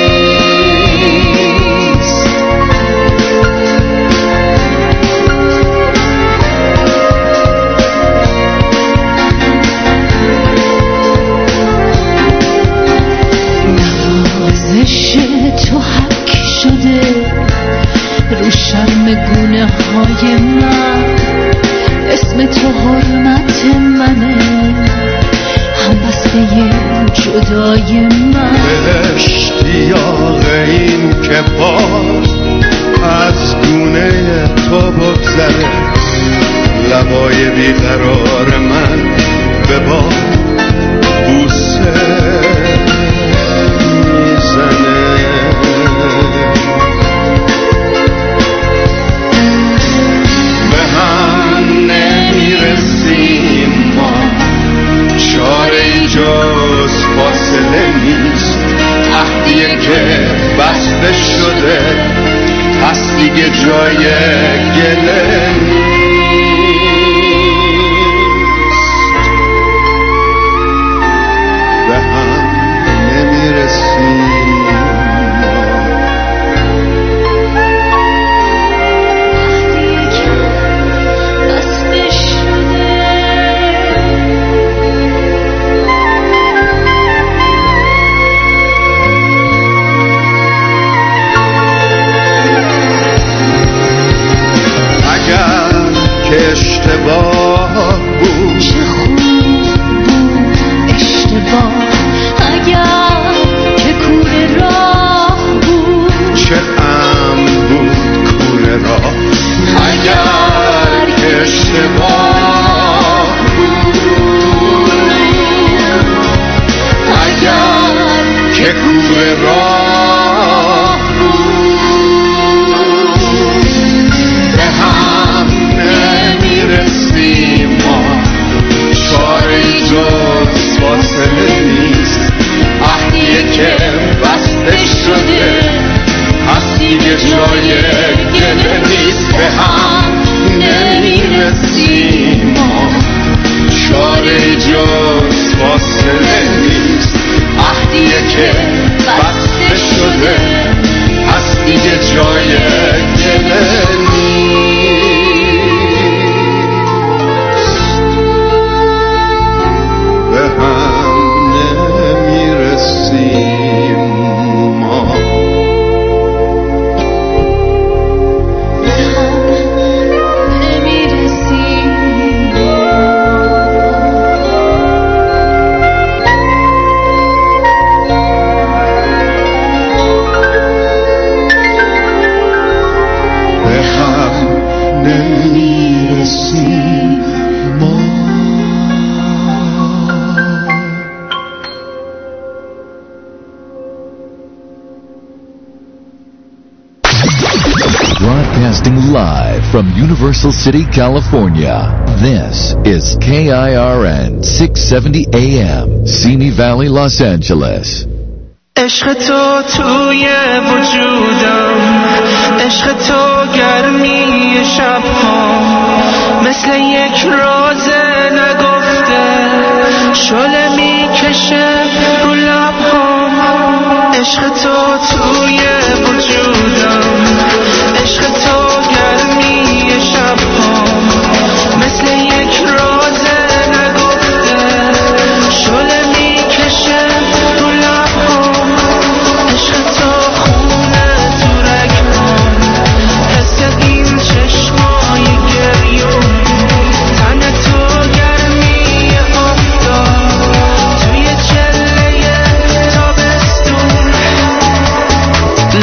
نوازش تو حک شده رو شرم گونه های من، اسم تو حرمت منه هم بسته جدای من. اشتیاق این که بار از گونه تو بگذره، لبای بیقرار من به بار بوسه میزنه. نمیرسیم ما، چاره جز فاصله نیست، عهدیه که بسته شده پس دیگه جای گله نیست. به هم نمیرسیم اشتباه بود. چه خوب بود اشتباه، اگر که کوره راه بود. چه ام بود کوره راه، اگر که اشتباه بود. اگر که کوره راه بود. به هم نمیرسیم ما، چاره جز فاصله نیست، عهدیه که بسته شده پس دیگه جای گله نیست. به هم نمیرسیم ما، چاره جز فاصله نیست، عهدیه که بسته شده پس دیگه جای گله نیست. به هم نمیرسیم ما. Broadcasting live from Universal City, California. This is K I R N six seventy A M, Simi Valley, Los Angeles. عشق تو توی وجودم، عشق تو گرمی شب‌هام، مثل یک راز نگفته شعله میکشه رو لب‌هام. عشق تو توی وجودم، عشق تو گرمی شب‌هام، مثل یک راز نگفته شعله میکشه رو لب‌هام. عشق تو خونه تو رگ‌هام، حس این چشمای گریون، تن تو گرمی آفتاب توی چله تابستون.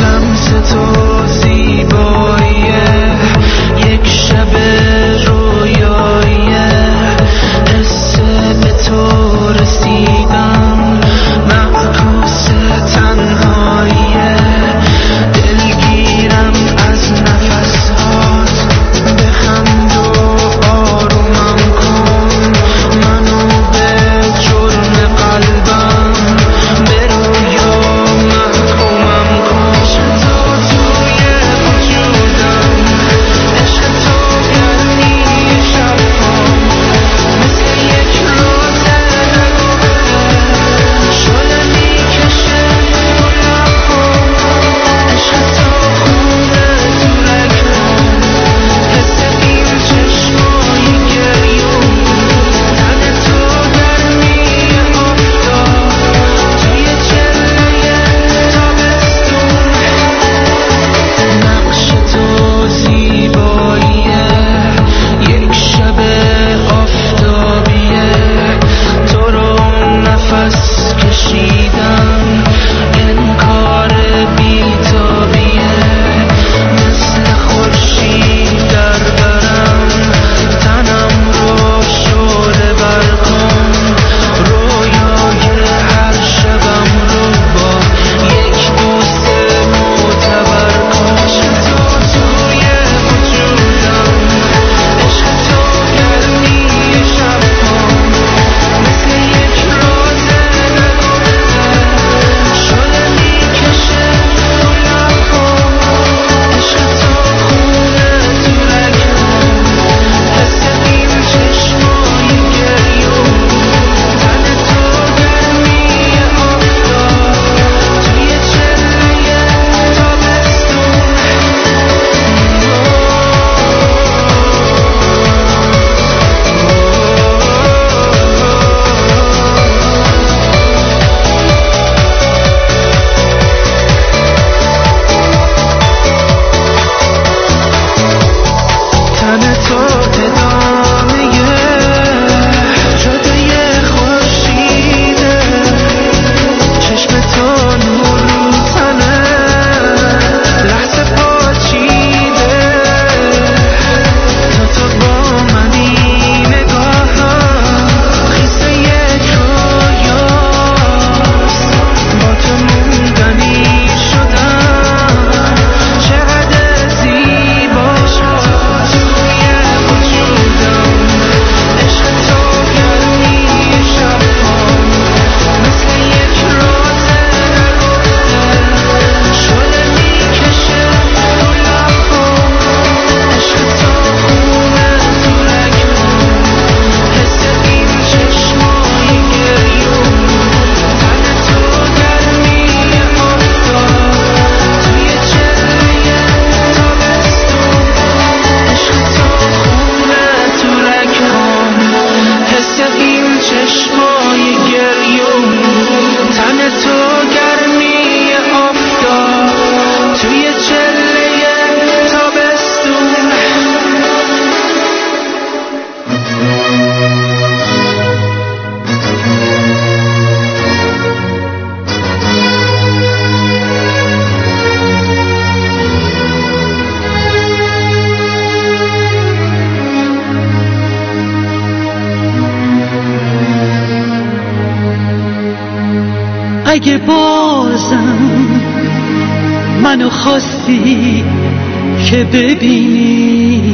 اگه بازم منو خواستی که ببینی،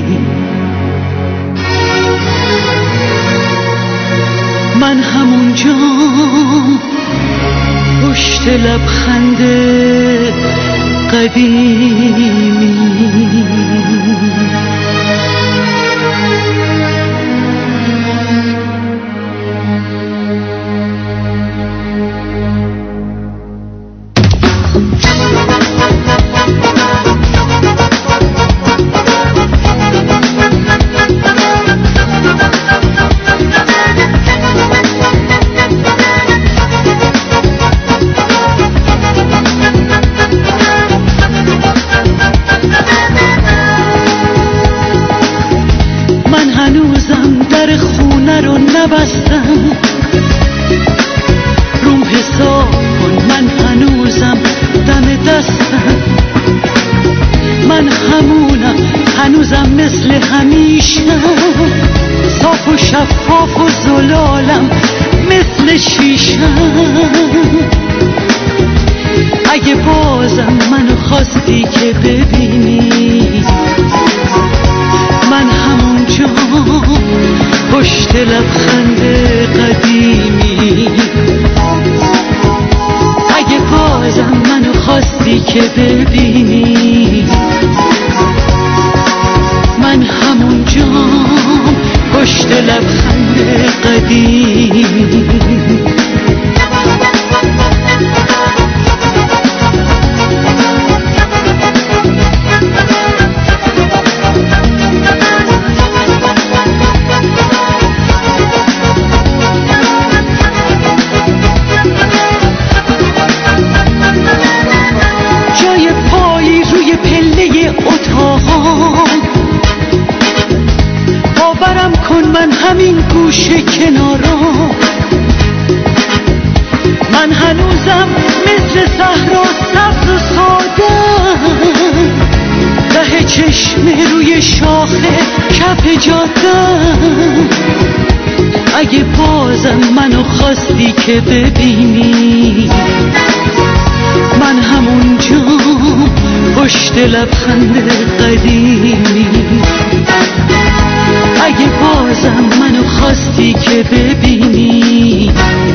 من همونجام پشت لبخند قدیمی. نبستم روم حساب کن، من هنوزم دم دستم، من همونم هنوزم مثل همیشه، صاف و شفاف و زلالم مثل شیشه. اگه بازم منو خواستی که ببینی، من همونجا پشت لبخند قدیمی. اگه بازم منو خواستی که ببینی، من همونجا پشت لبخند قدیمی. باورم کن من همین گوشه کنارا، من هنوزم مثل صحرا سبز و ساده، ته چشم روی شاخه کف جاده. اگه بازم منو خواستی که ببینی، من همونجا پشت لبخند قدیمی. اگه بازم منو خواستی که ببینی،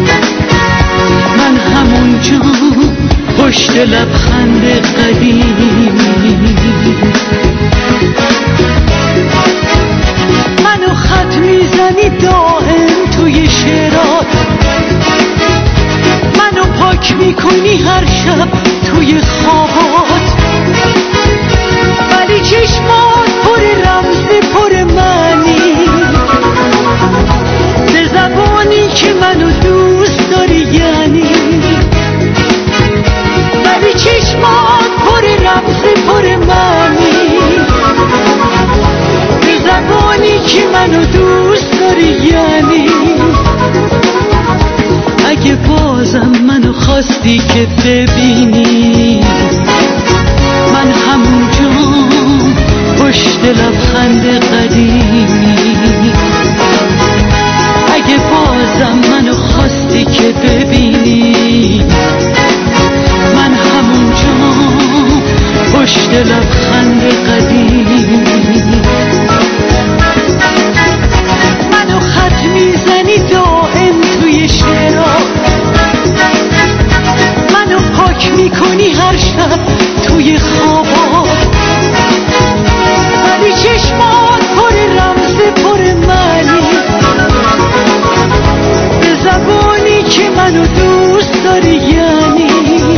من همونجا پشت لبخند قدیمی. منو خط میزنی دائم توی شعرات، منو پاک میکنی هر شب توی خوابات، ولی چشمات پر رمز پر معنی، به زبانی که منو دوست داری یعنی، ولی چشمات پر رمز پر معنی، به زبانی که منو دوست داری یعنی. اگه بازم منو خواستی که ببینی، من همونجا پشت لبخند قدیمی. اگه بازم منو خواستی که ببینی، من همونجا پشت لبخند قدیمی. منو خط میزنی دائم توی شعرات، منو پاک میکنی هر شب توی خوابات، ولی چشمات پر رمز پر معنی، به زبانی که منو دوست داری یعنی،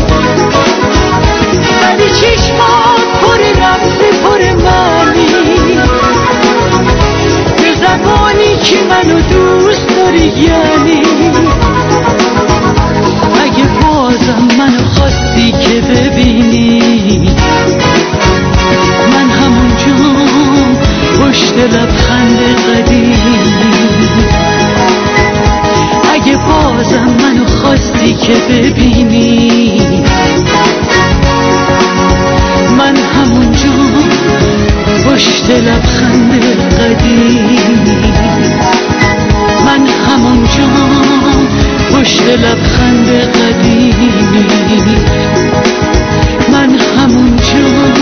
ولی چشمات پر رمز پر معنی، به زبانی که منو دوست داری یعنی. اگه بازم منو خواستی که ببینی، من همونجا پشت لبخند قدیمی. اگه بازم منو خواستی که ببینی، من همونجا پشت لبخند قدیمی. من همونجا پشت لبخند قدیمی من همونجا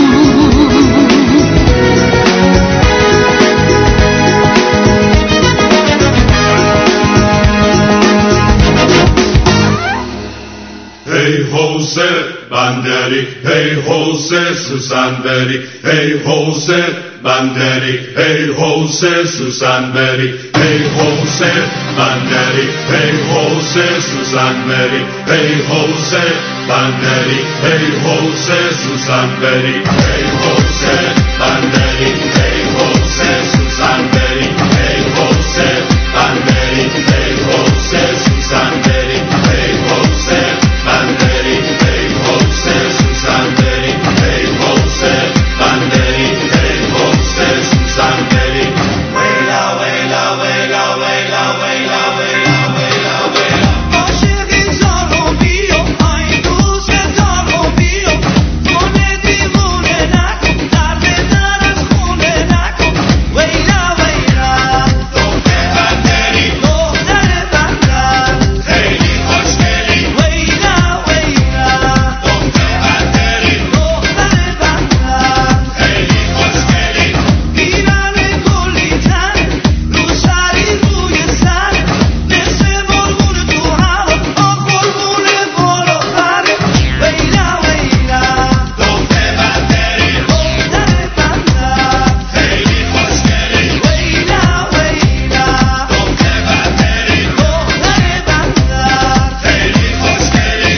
Hey Jose Banderi, hey Jose Susanberi, hey Jose Banderi, hey Jose Susanberi, hey Jose Banderi, hey Jose Susanberi, hey Jose Banderi, hey Jose Susanberi, hey Jose Banderi, hey Jose Susanberi, hey Jose Banderi, hey Jose Susanberi, hey Jose Banderi, hey Jose Susanberi, hey Jose Banderi, hey Jose Susanberi. Wela, wela, wela, wela, wela, wela, wela, wela. عاشقی زارو بیو، آی دوست دارو بیو، خونه دیوونه نکن، درد در از خونه نکن. ویلا ویلا، دختر بندری، دختر بندر، خیلی خوشگلی. ویلا ویلا، دختر بندری، دختر بندر، خیلی خوشگلی. پیرن گلی تن، رو سری روی سر، مثل مرغون تو هوا، آب قربون بالا پره. ویلا ویلا، دختر بندری، دختر بندر، خیلی خوشگلی. ویلا ویلا، دختر بندری، دختر بندر، خیلی خوشگلی.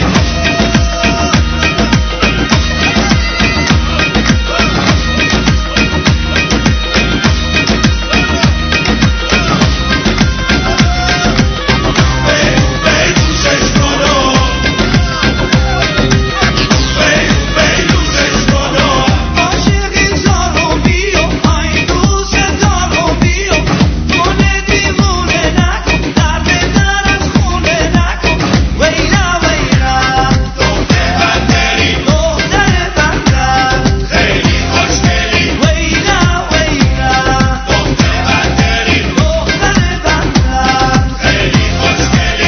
عاشقی زارو بیو، آی دوست دارو بیو، خونه دیوونه نکن، درد در از خونه نکن. ویلا ویلا، دختر بندری، دختر بندر، خیلی خوشگلی. ویلا ویلا، دختر بندری، دختر بندر، خیلی خوشگلی.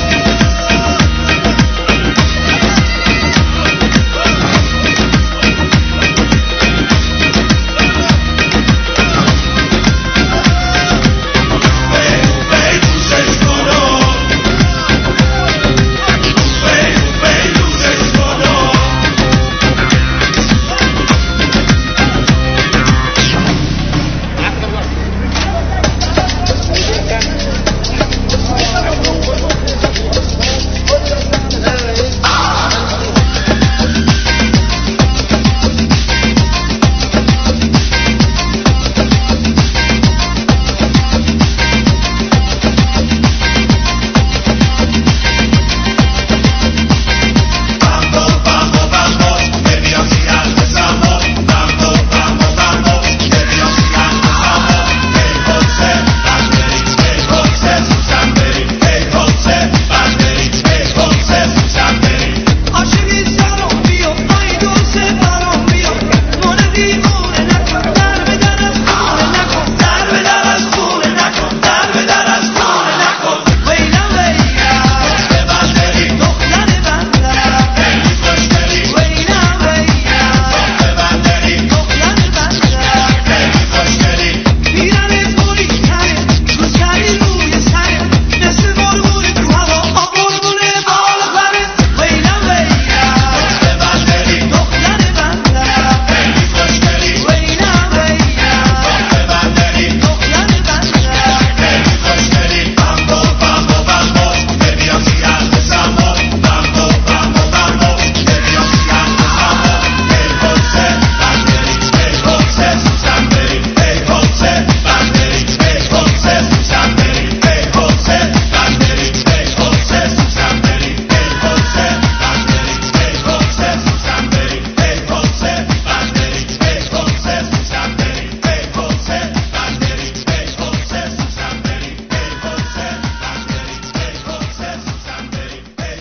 عاشقی زارو بیو، آی دوست دارو بیو، خونه دیوونه نکن، درد در از خونه نکن، درد در از خونه نکن، درد در از خونه نکن. ویلا ویلا، دختر بندری، دختر بندر، خیلی خوشگلی. ویلا ویلا، دختر بندری، دختر بندر، خیلی خوشگلی. پیرن گلی تنه، رو سری روی سره، مثل مرغون تو هوا، آب قربون بالا پره. ویلا ویلا، دختر بندری، دختر بندر، خیلی خوشگلی. ویلا ویلا، دختر بندری، دختر بندر، خیلی خوشگلی. بامبو بامبو بامبو، ببیام سیاه بسامو. بامبو بامبو بامبو، ببیام سیاه بسامو. Hey Jose Banderi, hey Jose Susanberi, hey Jose Banderi, hey Jose Susanberi, hey Jose Banderi, hey Jose Susanberi, hey Jose Banderi, hey Jose Susanberi, hey Jose Banderi, hey Jose Susanberi, hey Jose Banderi, hey Jose Susanberi, hey Jose Banderi, hey Jose Susanberi, hey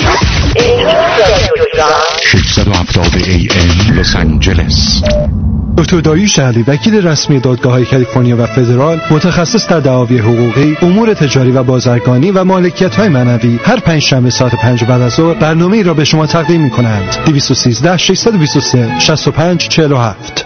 Jose ششصد و هفتاد ای ام لس آنجلس دکتر داریوش علی، وکیل رسمی دادگاه‌های کالیفرنیا و فدرال، متخصص در دعاوی حقوقی، امور تجاری و بازرگانی و مالکیت‌های معنوی، هر پنجشنبه ساعت پنج بعد از ظهر برنامه‌ای را به شما تقدیم می‌کنند. دویست و سیزده ششصد و بیست و سه شصت و پنج چهل و هفت.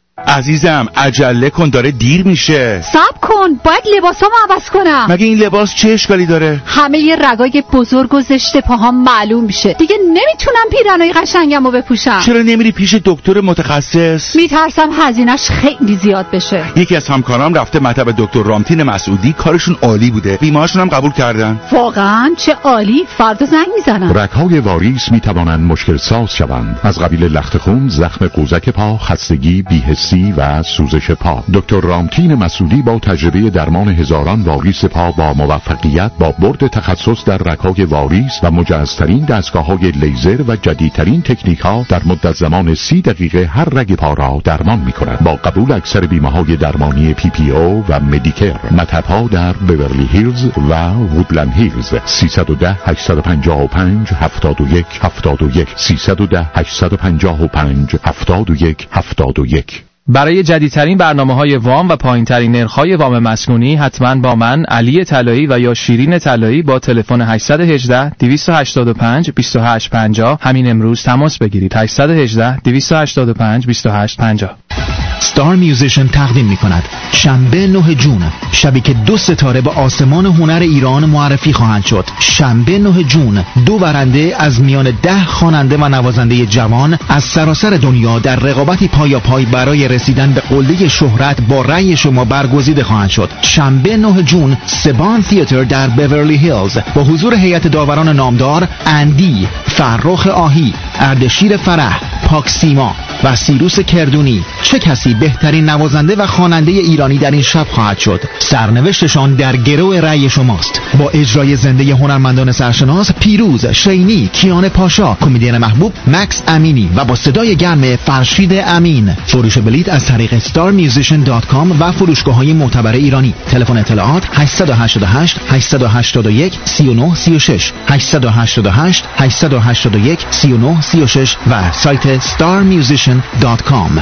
عزیزم عجله کن، داره دیر میشه. صبر کن، باید لباسامو عوض کنم. مگه این لباس چه اشکالی داره؟ همه ی رگای بزرگ و زشت پاهام معلوم میشه. دیگه نمیتونم پیرنای قشنگمو بپوشم. چرا نمیری پیش دکتر متخصص؟ میترسم هزینه‌اش خیلی زیاد بشه. یکی از همکارام رفته مطب دکتر رامتین مسعودی، کارشون عالی بوده. بیمه‌هاشون هم قبول کردن. واقعا چه عالی، فردا زنگ میزنم. رگ‌های واریس میتوانند مشکل ساز شوند. از قبیل لخت خون، زخم قوزک پا، خستگی، بی‌حسی و سوزش پا. دکتر رامتین مسعودی با تجربه درمان هزاران واریس پا با موفقیت با برد تخصص در رگ‌های واریس و مجهزترین دستگاه‌های لیزر و جدیدترین تکنیک‌ها در مدت زمان سی دقیقه هر رگ پا را درمان می‌کند. با قبول اکثر بیمه‌های درمانی پی پی او و مدیکر. مطب‌ها در بیورلی هیلز و وودلند هیلز. سیصد و ده هشتصد و پنجاه و پنج هفتاد و یک هفتاد و یک سیصد و ده هشتصد و پنجاه و پنج هفتاد و یک هفتاد و یک. برای جدیدترین برنامه‌های وام و پایین‌ترین نرخ‌های وام مسکونی حتما با من علی طلایی و یا شیرین طلایی با تلفن هشت یک هشت دویست و هشتاد و پنج بیست و هشت پنجاه همین امروز تماس بگیرید. هشت یک هشت دویست و هشتاد و پنج بیست و هشت پنجاه. ستار میوزیشن تقدیم می کند شنبه نه جون، شبی که دو ستاره به آسمان هنر ایران معرفی خواهند شد. شنبه نه جون دو برنده از میان ده خواننده و نوازنده جوان از سراسر دنیا در رقابتی پایاپای برای رسیدن به قله شهرت با رأی شما برگزیده خواهند شد. شنبه نه جون سبان تئاتر در بیورلی هیلز با حضور هیئت داوران نامدار اندی، فرخ آهی، اردشیر فرح، پاکسیما و سیروس کردونی. چه کسی بهترین نوازنده و خواننده ایرانی در این شب خواهد شد؟ سرنوشتشان در گرو رأی شماست. با اجرای زنده هنرمندان سرشناس پیروز، شینی، کیان پاشا، کمدین محبوب مکس امینی و با صدای گرم فرشید امین. فروش بلیط از طریق استار میوزیشن دات کام و فروشگاه‌های معتبر ایرانی. تلفن اطلاعات هشت هشت هشت هشت هشت یک سه نه سه شش هشت هشت هشت هشت هشت یک سه نه سه شش و سایت استار میوزیشن دات کام.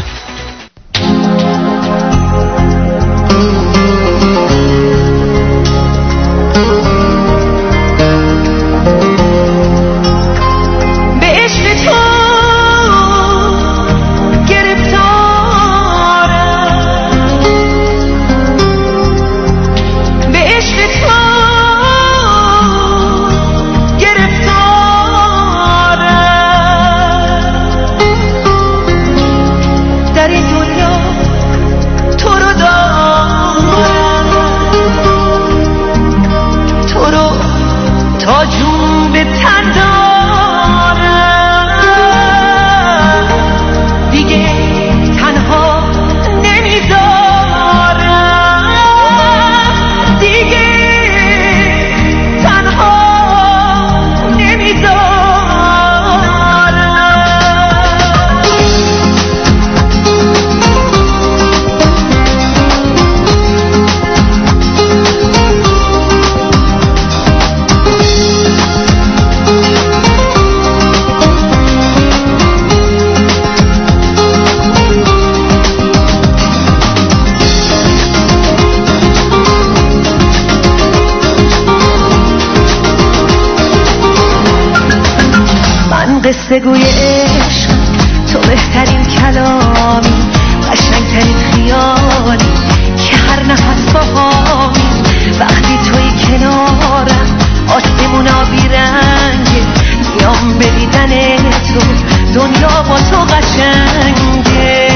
قصه گوی عشق تو بهترین کلامی، قشنگترین خیالی که هر نفس باهامی. وقتی توی کنارم آسمونا بیرنگه، میام به دیدن تو دنیا با تو قشنگه.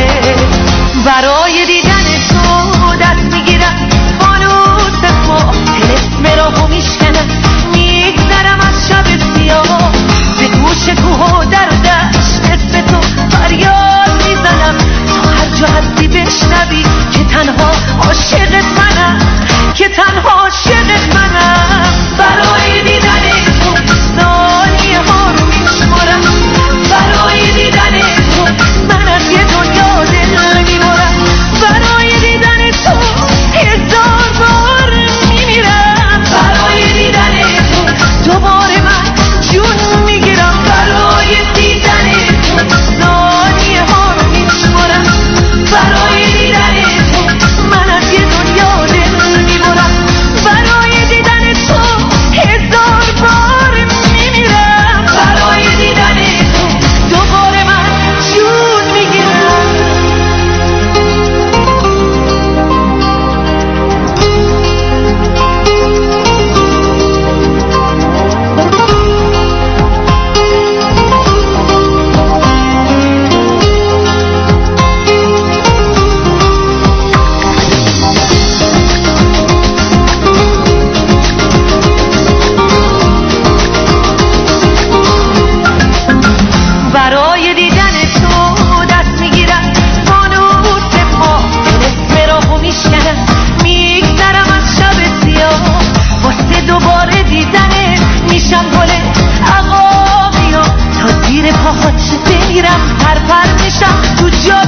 برای دیدن تو دست میگیرم فانوس ما، طلسم راهو میشکنم میگذرم از شب سیاه. به گوش کوه و در دشت اسم تو فریاد میزنم تا هر جا هستی بشنوی که تنها عاشق منم، که تنها عاشق منم. برای دیدن تو ثانیه ها رو میشمارم، برای دیدن تو من از یه دنیا دل میبرم، برای دیدن تو هزار بار میمیرم، برای دیدن تو دوباره من جون میگیرم. برای دیدن تو ثانیه ها رو میشمارم، برای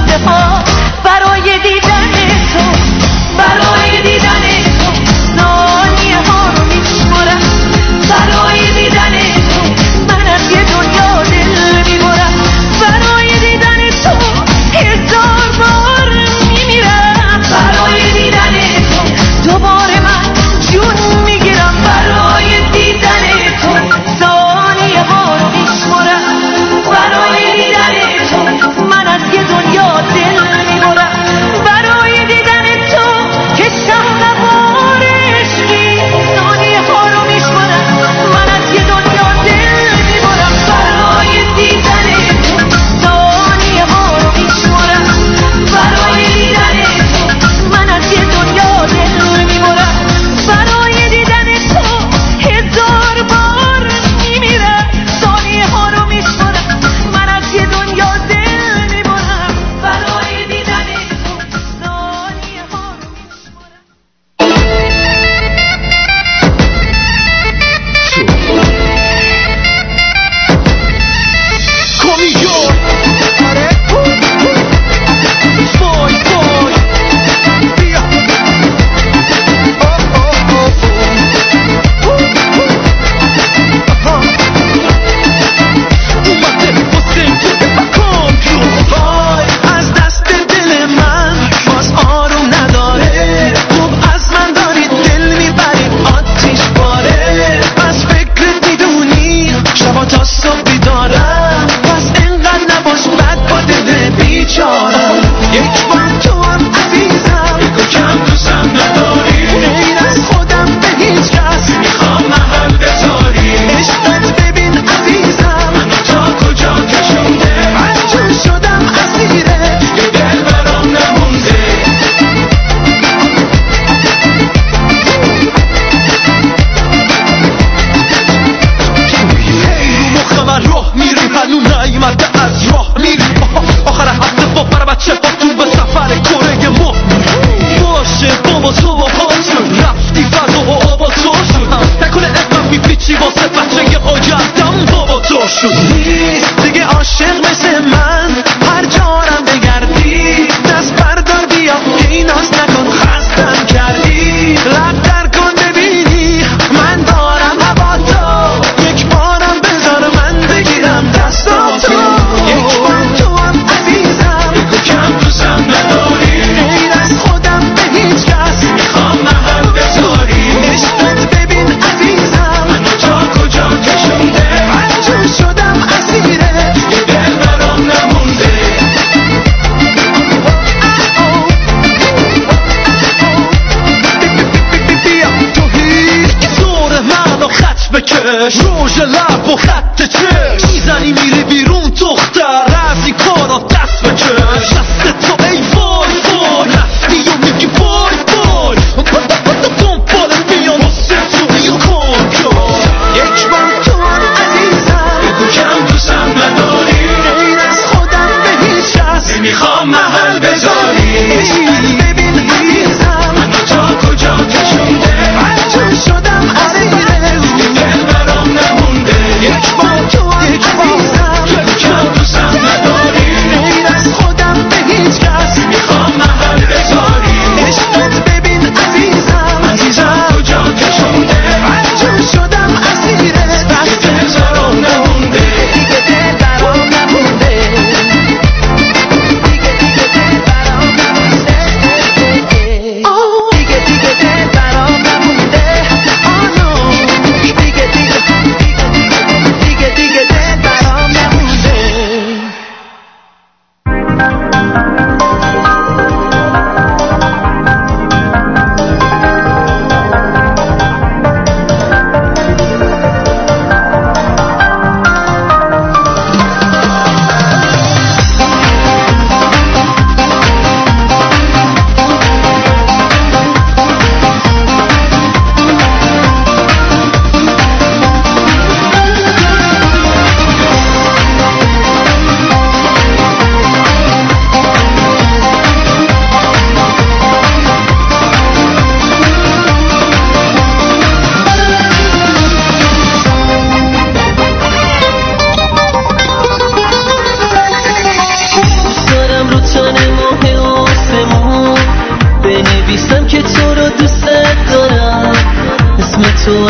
خنده ها برای دیدن تو، برای دیدن تو ثانیه ها رو میشمارم، برای دیدن تو من از یه دنیا دل میبرم، برای دیدن تو هزار بار میمیرم، برای دیدن تو دوباره من جون میگیرم، برای دیدن تو ثانیه ها رو میشمارم، برای دیدن تو من از یه دنیا دل میبرم، برای دیدن تو که شهنوار عشقی ثانیه ها رو میشمارم، من از یه دنیا دل میبرم، برای دیدن تو ثانیه ها رو میشمارم، برای دیدن تو من از یه دنیا دل میبرم، برای دیدن تو هزار بار میمیرم، ثانیه ها رو میشمارم، من از یه دنیا دل میبرم، برای دیدن تو ثانیه ها رو کمیور آره وای وای بیا اومده حسین تو بکن جو وای از دست دل من باز آروم نداره، خوب از من دارید دل میبرید آتیش باره، از فکرت میدونی شبا تا صبح بیدارم، پس انقدر نباش بد با دل بیچارم، یک بار تو هم عزیزم بگو کم دوستم نداری، غیر از خودم به هیچ کس میخوام محل بذاری، عشقت ببین عزیزم منو تا کجا کشونده، من جون شدم اسیره یه دل برام نمونده، هی رو مخ من راه میری هنو نیمده از راه میری، آخر هفته با بر بچه با تو به سفر کره ما باشه بابا تو با هاتون رفتی فضا و آبا تو شد، نکنه اقم میپیچی واسه بچه آجردم بابا تو شد، نیست دیگه عاشق مثل من هر جارم بگردی، دست بردار بیا ایناس نکن خستم کردی، لب در کن ببینی من دارم هوا تو، یک بارم بذار من بگیرم دستاتو، یک بار تو هم عزیزم بگو کم دوستم نداری، غیر از خودم به هیچ کس میخوام محل بذاری، عشقت ببین عزیزم منو تا کجا کشونده، من جون شدم اسیره یه دل برام نمونده، بیا تو هیچ زور منو خط بکش، روژ لب و خط چش میزنی میری بیرون دختر، از این کارا دست بکش، دست تو ای وای وای رفتی و میگی وای وای دنبال میان واسه تو یا کن کن، یک بار تو هم عزیزم بگو کم دوستم نداری، غیر از خودم به هیچ کس نمیخوام محل بذاری، عشقت ببین عزیزم منو تا کجا کشونده، من جون شدم اسیره یه دل برام نمونده، یک بار تو هم عزیزم بگو کم دوستم نداری، غیر از خودم به هیچ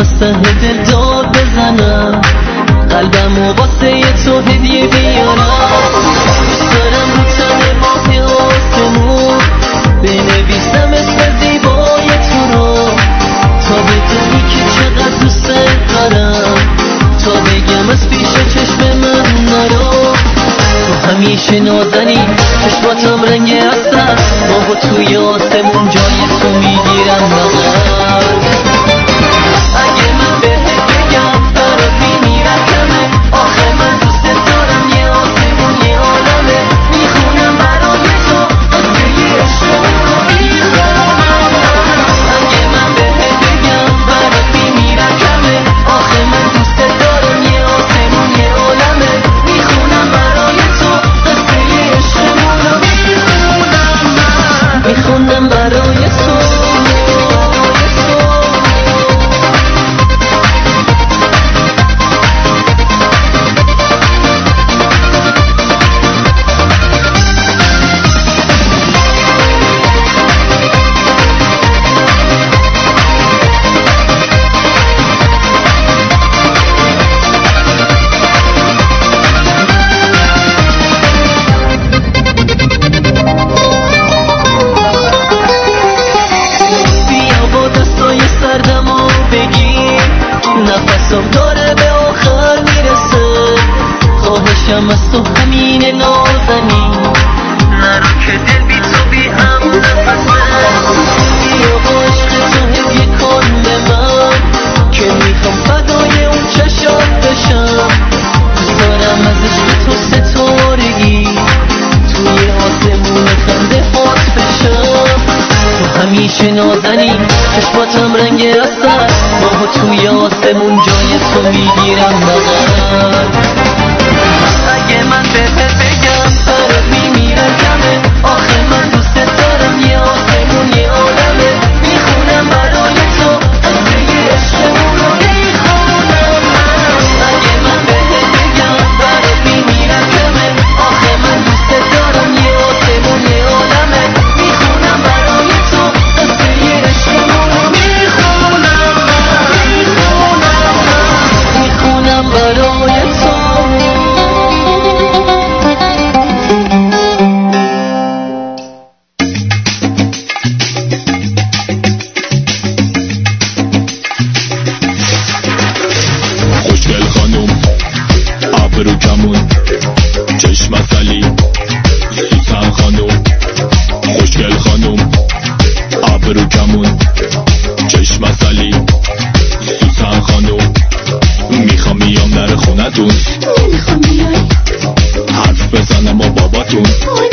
از ته دل داد بزنم، قلبم و واسه تو هدیه بیارم. دوست دارم رو ته ماه آسمون بنویسم اسم زیبای تو رو، تا بدونی که چقدر دوست دارم، تا بگم از پیش چشم من نرو. تو همیشه نازنی، چشماتم رنگ اصلا، ماهو توی آسمون جای تو میگیرم بغل. اگه من بهت بگم برات میمیرم کمه، آخه من دوست دارم، یه آسمون یه عالمه، میخونم برای تو قصه عشقمون رو میخونم. اگه من بهت بگم برات میمیرم کمه، آخه من دوست دارم، یه آسمون یه عالمه، میخونم برای تو قصه عشقمون رو میخونم. میخونم برای تو. نفسم داره به آخر میرسه، خواهشم از تو همینه نازنی، نرو که دل بی تو بی هم نفسه. بیا با عشق تو هدیه کن به من، که میخوام فدای اون چشات بشم. دوست دارم از عشق تو ستارگی توی آسمون خنده هات بشم. تو همیشه نازنی، چشماتم رنگ اصل، ماهو توی آسمون جای تو میگیرم بغل. اگه من بهت بگم برات میمیرم کمه، آخه من دوست دارم، یه آسمون یه عالمه، میخونم برای تو قصه عشقمون رو میخونم. اگه من بهت بگم برات میمیرم کمه، آخه من دوست دارم، یه آسمون یه عالمه، میخونم برای تو قصه عشقمون رو میخونم. میخونم برای تو. خوشگل خانوم ابرو کمون چشم اصلی، سوسن خانوم. خوشگل خانوم ابرو کمون چشم اصلی، سوسن خانوم. میخوام بیام در خونتون، حرف بزنم با باباتون.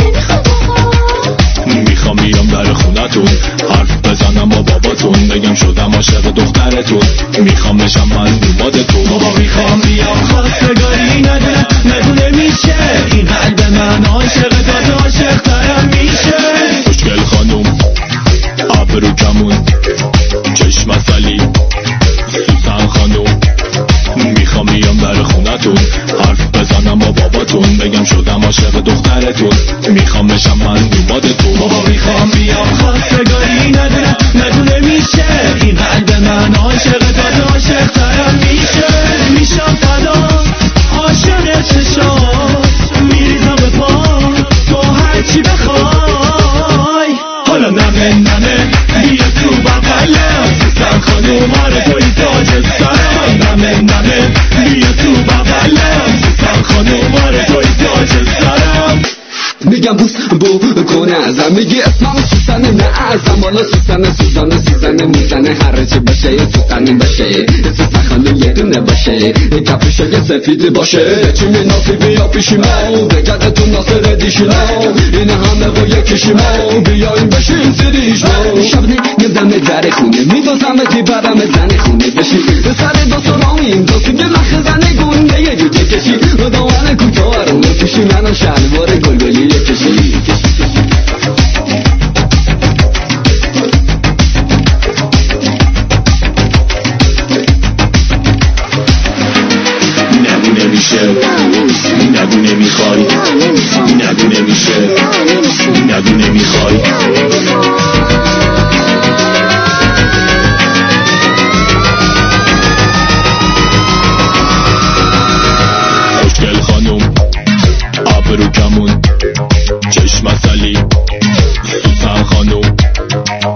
میخوام بیام در خونتون، حرف بزنم با باباتون، بگم شدم عاشق دخترتون، میخوام بشم من دومادتون. بابا میخوام بیام خواستگاری، ندونه ندونه میشه، این قلب من عاشق داده عاشق ترم میشه. خوشگل خانوم ابرو کمون چشم اصلی، سوسن خانوم. میخوام بیام در خونتون، حرف بزنم با باباتون، بگم شدم عاشق دخترتون، میخوام بشم من دومادتون. بابا میخوام بیام خواستگاری، ندونه ندونه میشه، این قلب من عاشق داده عاشق ترم میشه. میشم فدا عاشق چشات، میریزم به پا تو هرچی بخوای. حالا نمه نمه بیا تو بغلم، سوسن خانوم آره توی تاج سرم. نمه نمه بیا تو بغلم، سوسن خانوم آره توی تاج سرم. میگم بوس بو کنه ازم، میگی اسمم سوسنه نه ازم، حالا سوسنه سوزانه سوزنه موزنه هر چی باشه یه سوسنی باشه، سوسن خانوم یه دونه باشه، کپوشو یه سفید باشه. چی منافی بیا پیشی ما، بگرده تو ناصر دیشینا، این همه با یکیشی ما، بیایم بشیم زیریش ما. شب نگردم در خونه، میدازم تی برم زن خونه بشی، سر داست رامیم داستی که مخ زنه گونه یه جوته کشی، و دامن کوتاه رو کشی، منم شلوار گلگلی کشی. نگو نمیشه، نگو نمیخوای، نگو نمیشه، نگو نمیخوای.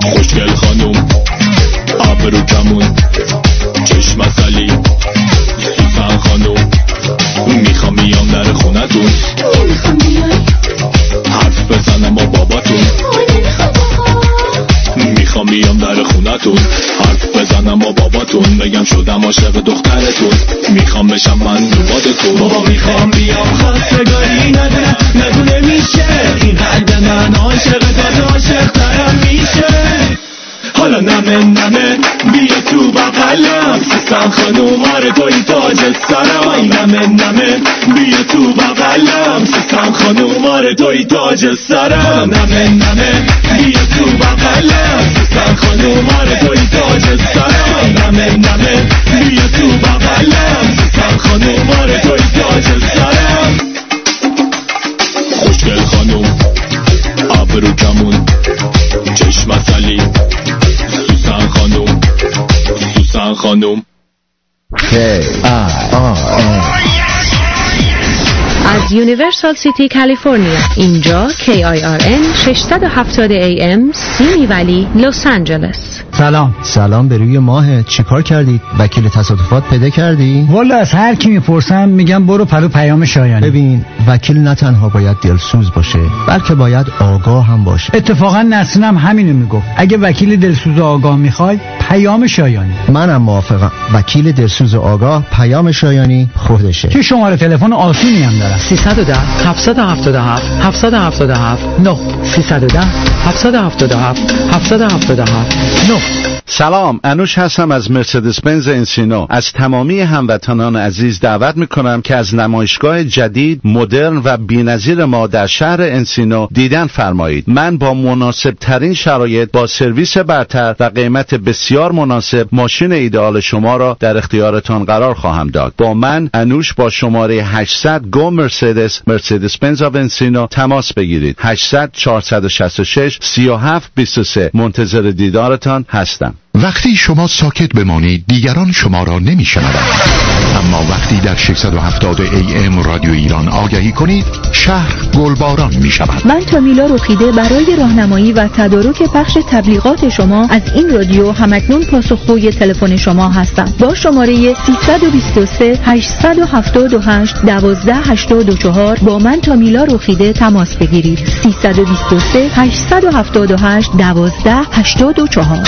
خوشگل خانوم ابرو کمون چشم اصلی سوسن خانوم میخوام بیام در خونتون حرف بزنم با باباتون میخوام بیام در خونتون حرف بزنم با باباتون بگم شدم عاشق دخترتون میخوام بشم من نوبادتون بابا میخوام بیام خواستگاری ندونه ندونه میشه این قلب من عاشق داد عاشق ترم میشه حالا نمه نمه بیا تو بقلم سوسن خانوم آره توی تاج سرم نمه نمه بیا تو بقلم سوسن خانوم آره توی تاج سرم نمه نمه بیا تو بقلم سوسن خانوم آره توی تاج سرم نمه نمه بیا تو بقلم سوسن خانوم آره توی تاج سرم خوشگل خانوم ابرو کمون چشم اصلی سوسن خانوم سوسن خانوم K I R N از یونیورسال سیتی کالیفرنیا. اینجا کی آی آر ان ششصد و هفتاد ای ام سیمی ولی لس آنجلس. سلام. سلام به روی ماه. چیکار کردید؟ وکیل تصادفات پیدا کردی؟ والا از هر کی میپرسم میگم برو پلو پیام شایانی. ببین وکیل نه تنها باید دلسوز باشه بلکه باید آگاه هم باشه. اتفاقا نسرینم همینو میگفت. اگه وکیل دلسوز و آگاه میخوای پیام شایانی. منم موافقم. وکیل دلسوز و آگاه پیام شایانی خودشه. که شماره تلفن آسونی هم داره. سیصد و ده هفتصد و هفتاد و هفت هفتصد و هفتاد و هفت نه سیصد و ده هفتصد و هفتاد و هفت هفتصد و هفتاد و هفت نه. سلام، انوش هستم از مرسدس بنز انسینو. از تمامی هموطنان عزیز دعوت میکنم که از نمایشگاه جدید، مدرن و بی‌نظیر ما در شهر انسینو دیدن فرمایید. من با مناسب ترین شرایط، با سرویس برتر و قیمت بسیار مناسب ماشین ایدئال شما را در اختیارتان قرار خواهم داد. با من انوش با شماره هشتصد گو مرسدس مرسدس بنز آف انسینو تماس بگیرید. هشتصد چهارصد و شصت و شش سی و هفت بیست و سه. منتظر دیدارتان هستم. وقتی شما ساکت بمانید دیگران شما را نمی‌شنوند، اما وقتی در ششصد و هفتاد ای ام رادیو ایران آگهی کنید شهر گلباران می‌شود. من تامیلا رخیده برای راهنمایی و تدارک پخش تبلیغات شما از این رادیو همکنون پاسخگوی تلفن شما هستم. با شماره سیصد و بیست و سه هشتصد و هفتاد و هشت دوازده هشتاد و چهار با من تامیلا رخیده تماس بگیرید. سیصد و بیست و سه هشتصد و هفتاد و هشت دوازده هشتاد و چهار.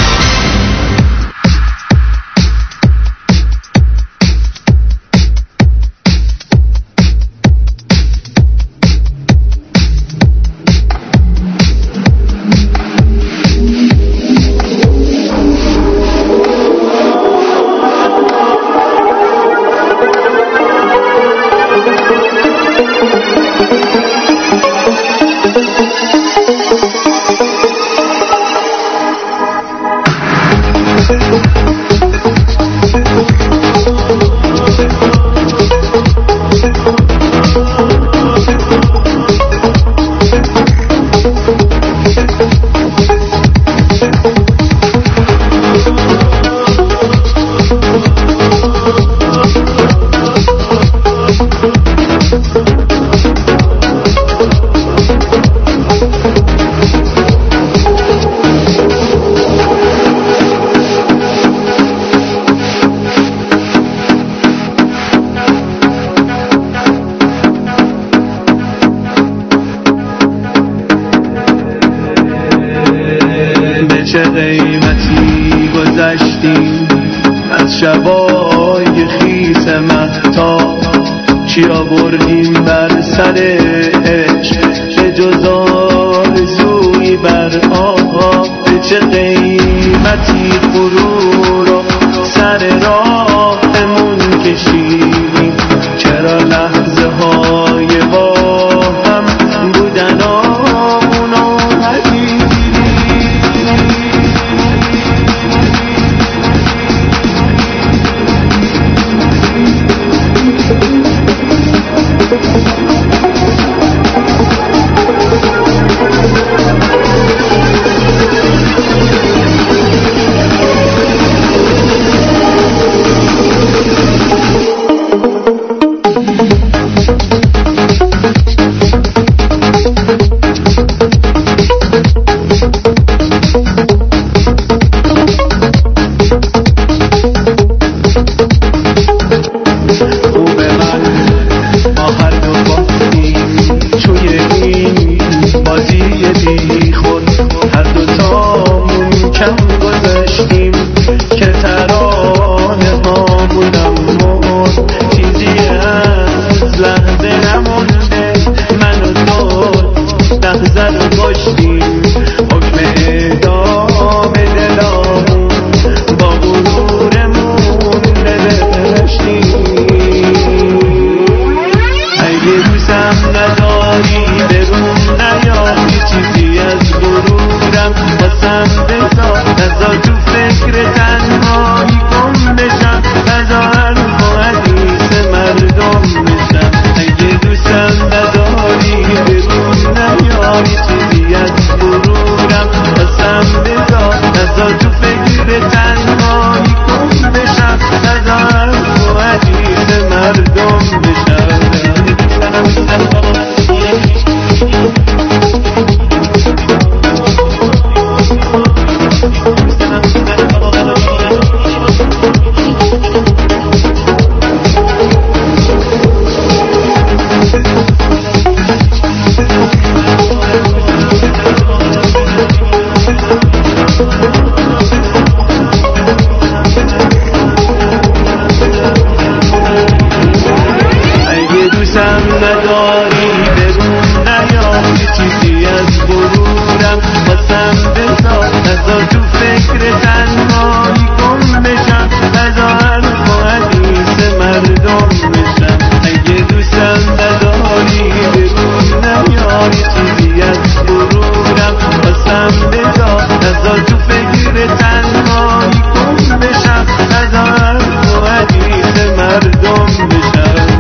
چه قیمتی گذشتیم از شبای خیس مهتاب، چی آوردیم بر سر عشق به جز آرزویی بر آب. به چه قیمتی فرو رو سر راهمون کشیدیم، چرا لحظه های با هم بودن آمونو ندیدیم. دل تنهایی گم بشم ندارم تو حدیث مردم بشم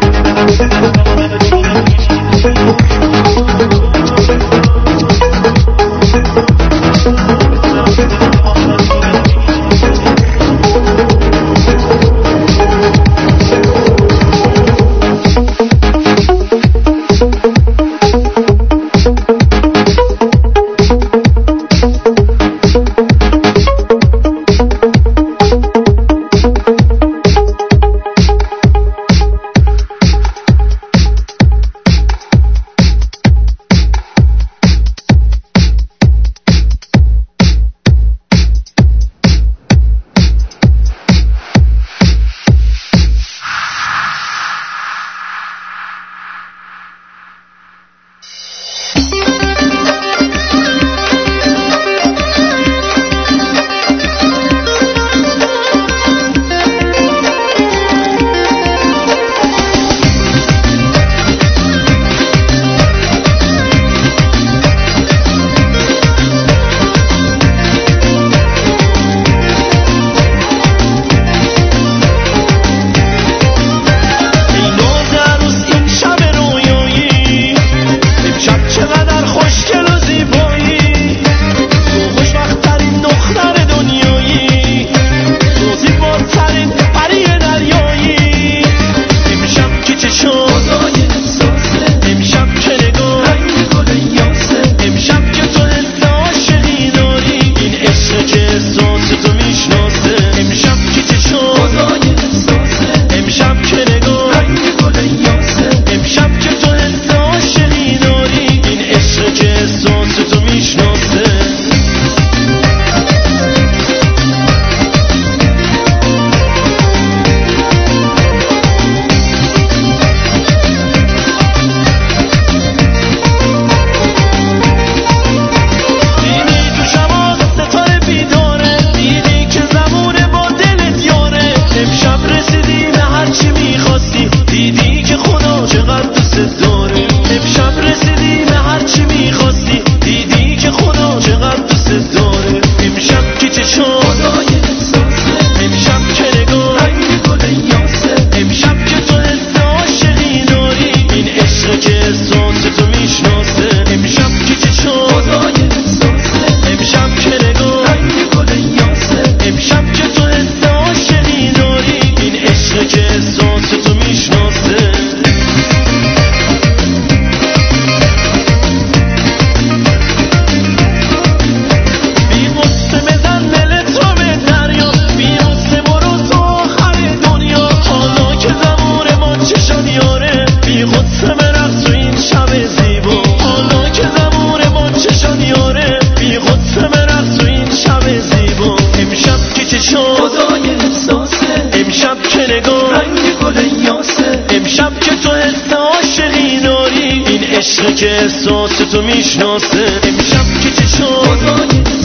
عشق که احساس تو میشناسه امشب که چشم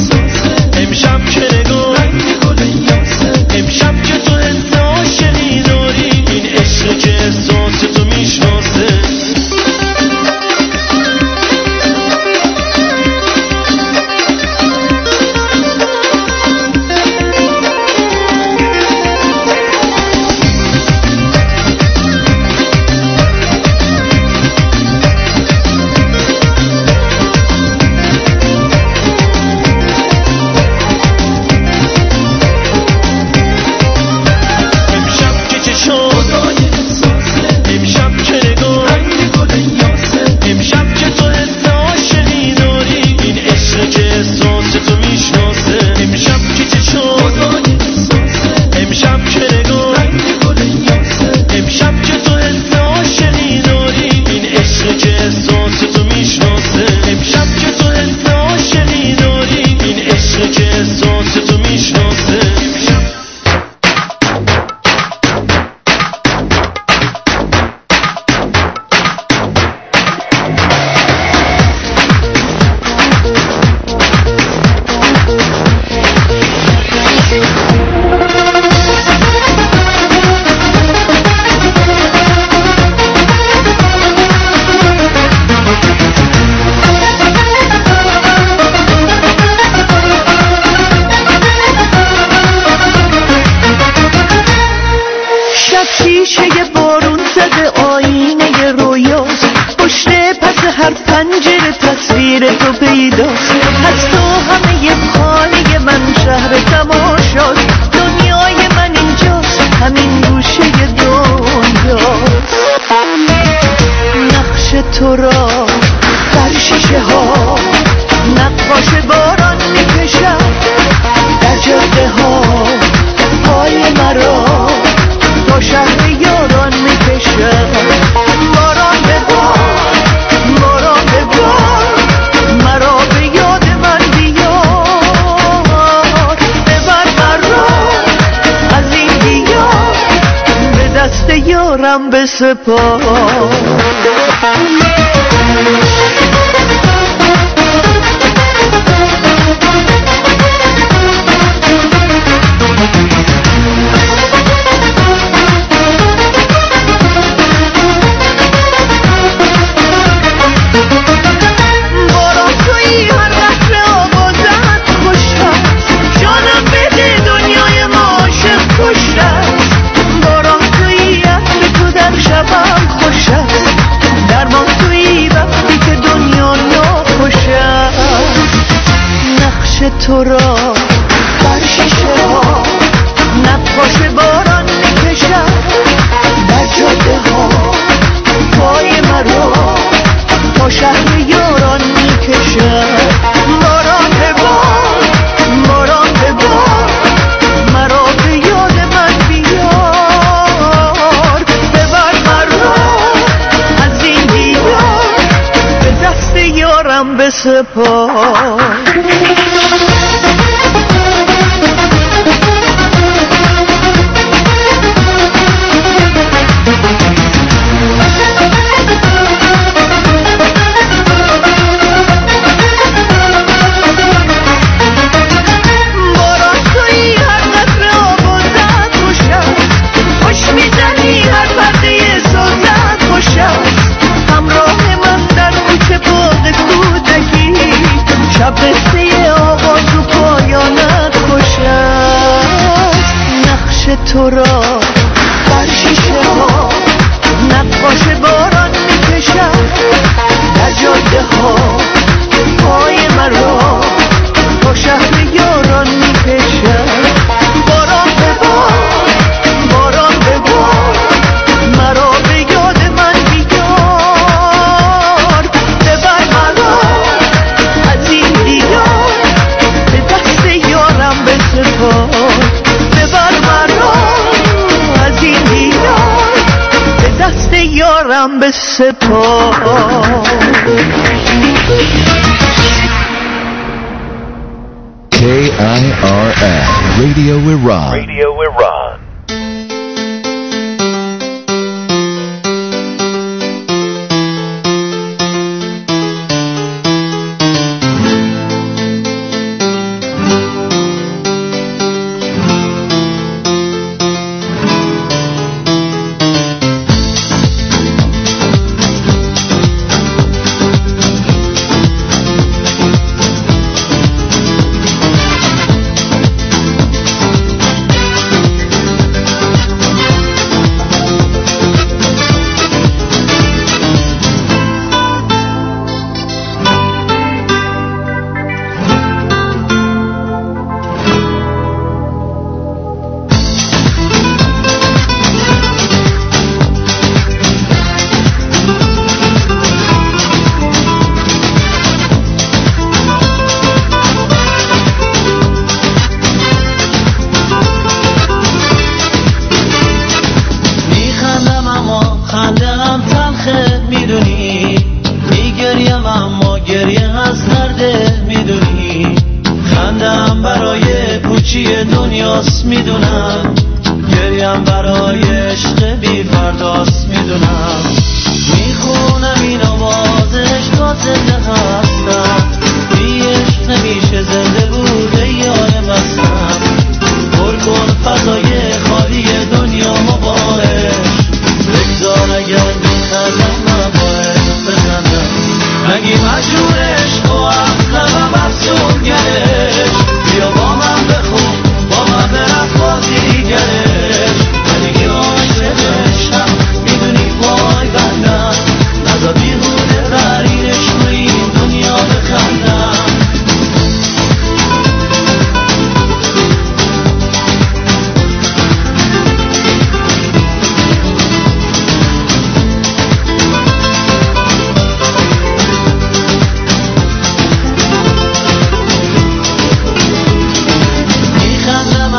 امشب که نگاه امشب که تو حس عاشقی داری این عشق که احساس تو میشناسه هر پنجره تصویر تو پیداست، از تو همه خانه من شهر تماشاست، دنیای من اینجاست، همین گوشه دنیاست. نقش تو را در شیشه ها نقاش باران میکشد، در جاده ها پای مرا تا شهر یاران میکشد. باران به بار، باران به بار، مرا به یاد من بیار، ببر مرا از این دیار، به دست یارم بسپار. شبم خوش است، درمان تویی وقتی که دنیا ناخوش است. نقش تو را بر شیشه ها نقاش باران میکشد، در جاده ها پای مرا تا شهر یاران میکشد. باران به بار، باران به بار، مرا به یاد من بیار، ببر مرا از این دیار، به دست یارم بسپار. شب قصه آغاز و پایانت خوش است. نقش تو را بر شیشه ها نقاش باران میکشد، در جاده ها پای مرا تا شهر یاران میکشد. باران به بار، باران به بار، مرا به یاد من بیار، ببر مرا از این دیار، به دست یارم بسپار. ببر مرا از این دیار، به دست یارم بسپار. K I R N Radio Iran. Radio Iran. دنیاست میدونم، گریم برای عشق بی فرداست میدونم. میخونم این آوازش تا زنده هستم، بی عشق نمیشه زنده بوده یار مستم. پر کن فضای خالی دنیا مباهش، بگذار اگر میخندم من با عشق بزنم. مگی مجبور عشق و عقلم افسونگرش، بیا با من بخون با من برفت بازیگرش. من دیگه عاشقشم میدونی وای بندم، نزا بیهوده برینش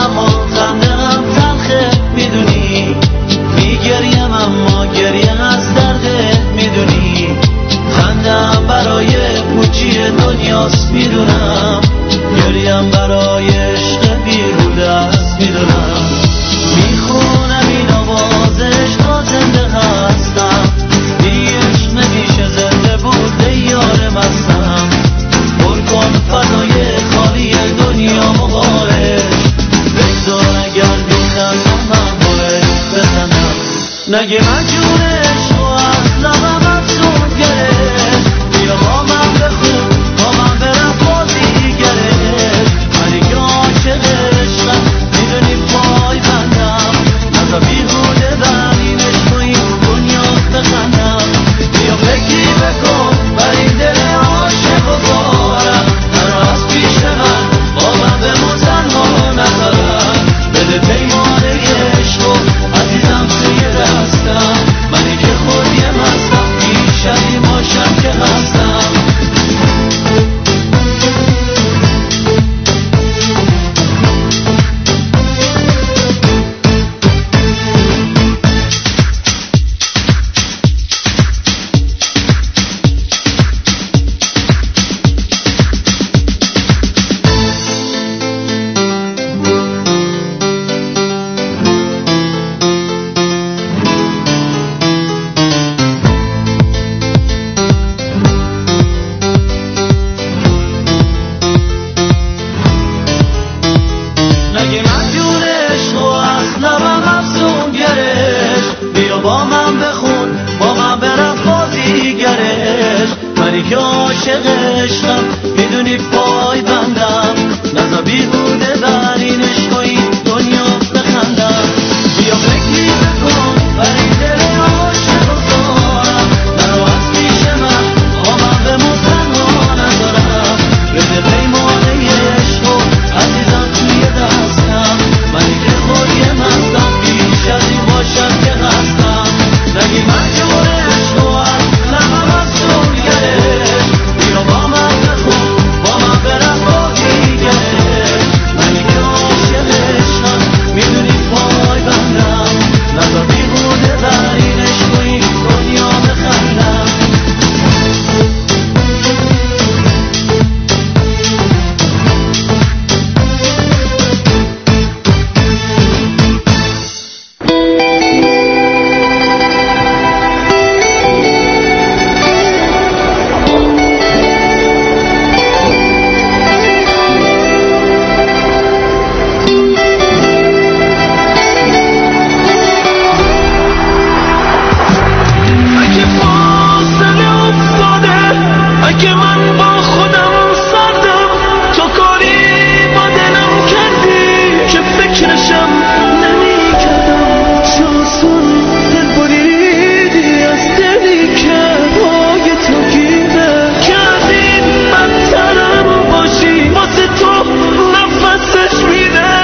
اما خندم تلخه میدونی، میگریم اما گریم از درده میدونی، خندم برای پوچی دنیاست میدونم، گریم برای عشق بیهوده است میدونم، میخونم این آوازش تا زنده هستم، بی عشق نمیشه زنده بود یار مستم، پر کن فضای خالی دنیا مبارش، بگذار اگر بیخندم من باید بزنم، نگه من جونش و از لبم افزون گرفت، بیا با من بخون با من برم بازیگرش، ولی که عاشق عشقم میدونی پای بندم، نزا بیهوده برینش تو این دنیا بخندم، بیا بگی بکن بر این دل عاشق و بارم، نرو از پیش من با من بمون تنها نذارم، بده پیمانه عشق و عزیزم توی دستم، منی که خودیم هستم بیش از این باشم که هستم. نگه من جونش و از لبم افزون گرشت، بیا با من بخون با من برم بازیگرش، منی که عاشق عشقم میدونی پای بندم، نزا بیهوده برینش تو این دنیا بخندم، بیا بگی بکن بر این دل عاشق و زارم، نرو از پیش من با من بمون تنها نذارم، بده پیمانه عشق و عزیزم توی دستم، منی که خودیم هستم بیش از این باشم که هستم، نگی من جورش و از لبم افزون گرشت، بیا با من بخون با من برم بازیگرش، منی که عاشق عشقم میدونی پای بندم، نزا بیهوده برینش تو این دنیا بخندم. اگه فاصله افتاده، اگه من با خودم سردم، تو کاری با دلم کردی که فکرشم نمی کردم، چاسون دل بریدی از دلی که پای تو گیره کردی، بدترم باشی واسه تو نفسش میره،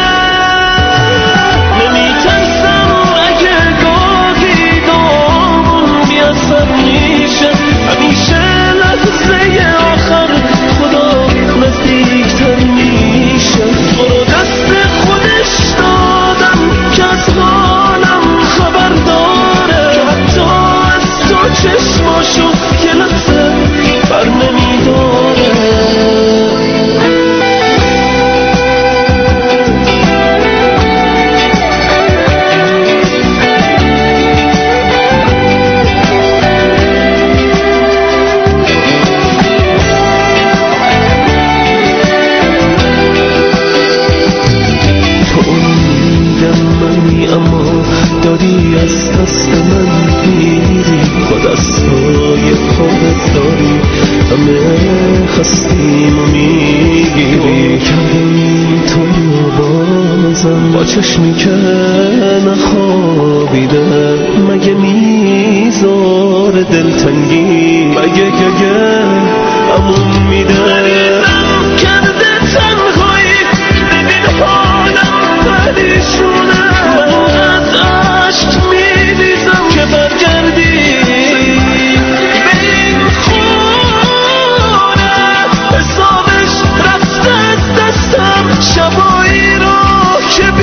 نمی ترسم اگه گاهی دامون بیاسم میشه، همیشه لحظه آخر خدا نزدیکتر میشه، تو رو دست خودش دادم که از حالم خبر داره، که حتی از تو چشماشو یه لحظه بر نمیداره. اما داری از دست من میری، با دستای خودت داری همه هستیم و میگیری، کردیم تو بازم با چشمی که نخوابیده، مگه میذار دلتنگی، مگه گگه امون میده، کرده تنهایی ببین حالم پریشونه، از عشق میریزم که برگردی به این خونه، حسابش رفته از دستم، شبایی رو که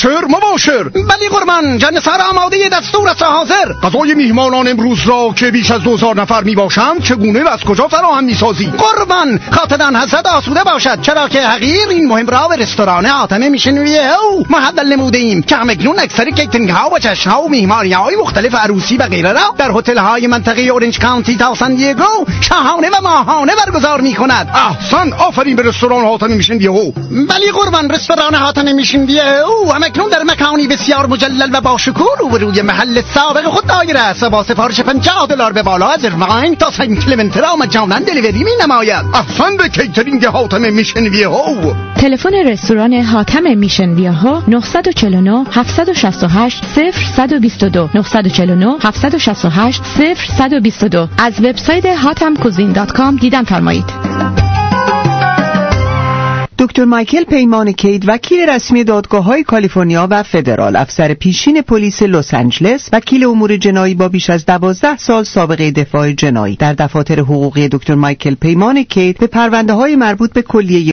مباشر مباشر. بلی قربان، جانسار آماده دستور است حاضر. غذای میهمانان امروز را که بیش از دوزار نفر میباشند چگونه و از کجا فراهم میسازی؟ قربان، خاطران حضرت آسوده باشد، چرا که حقیر این مهم را به رستوران حاتم میشنویه او محول نموده ایم که همکنون اکثر کیترینگ ها و جشن ها و میهمانی های مختلف عروسی و غیره را در هتل های منطقه اورنج کانتی تا سان دیگو شاهانه و ماهانه برگزار میکند. احسن، آفرین به رستوران حاتم میشنویه او. بلی قربان، رستوران حاتم میشنویه او همکنون در مکانی بسیار مجلل و با شکوه روبروی محل سابق خود دایر است. با سفارش پنجاه دلار به بالا از ارواین تا سن کلمنت را مجانا دلیوری می نماید. احسن به کیترینگ حاتم میشنویه او. تلفن رستوران حاتم میشن ویاها نه چهار نه هفت شش هشت صفر یک دو دو نه چهار نه هفت شش هشت صفر یک دو دو. از وبسایت هاتم کوزین دات کام دیدن فرمایید. دکتر مایکل پیمان کید، وکیل رسمی دادگاه‌های کالیفرنیا و فدرال، افسر پیشین پلیس لس آنجلس، وکیل امور جنایی با بیش از دوازده سال سابقه دفاع جنایی. در دفاتر حقوقی دکتر مایکل پیمان کید به پرونده‌های مربوط به کلیه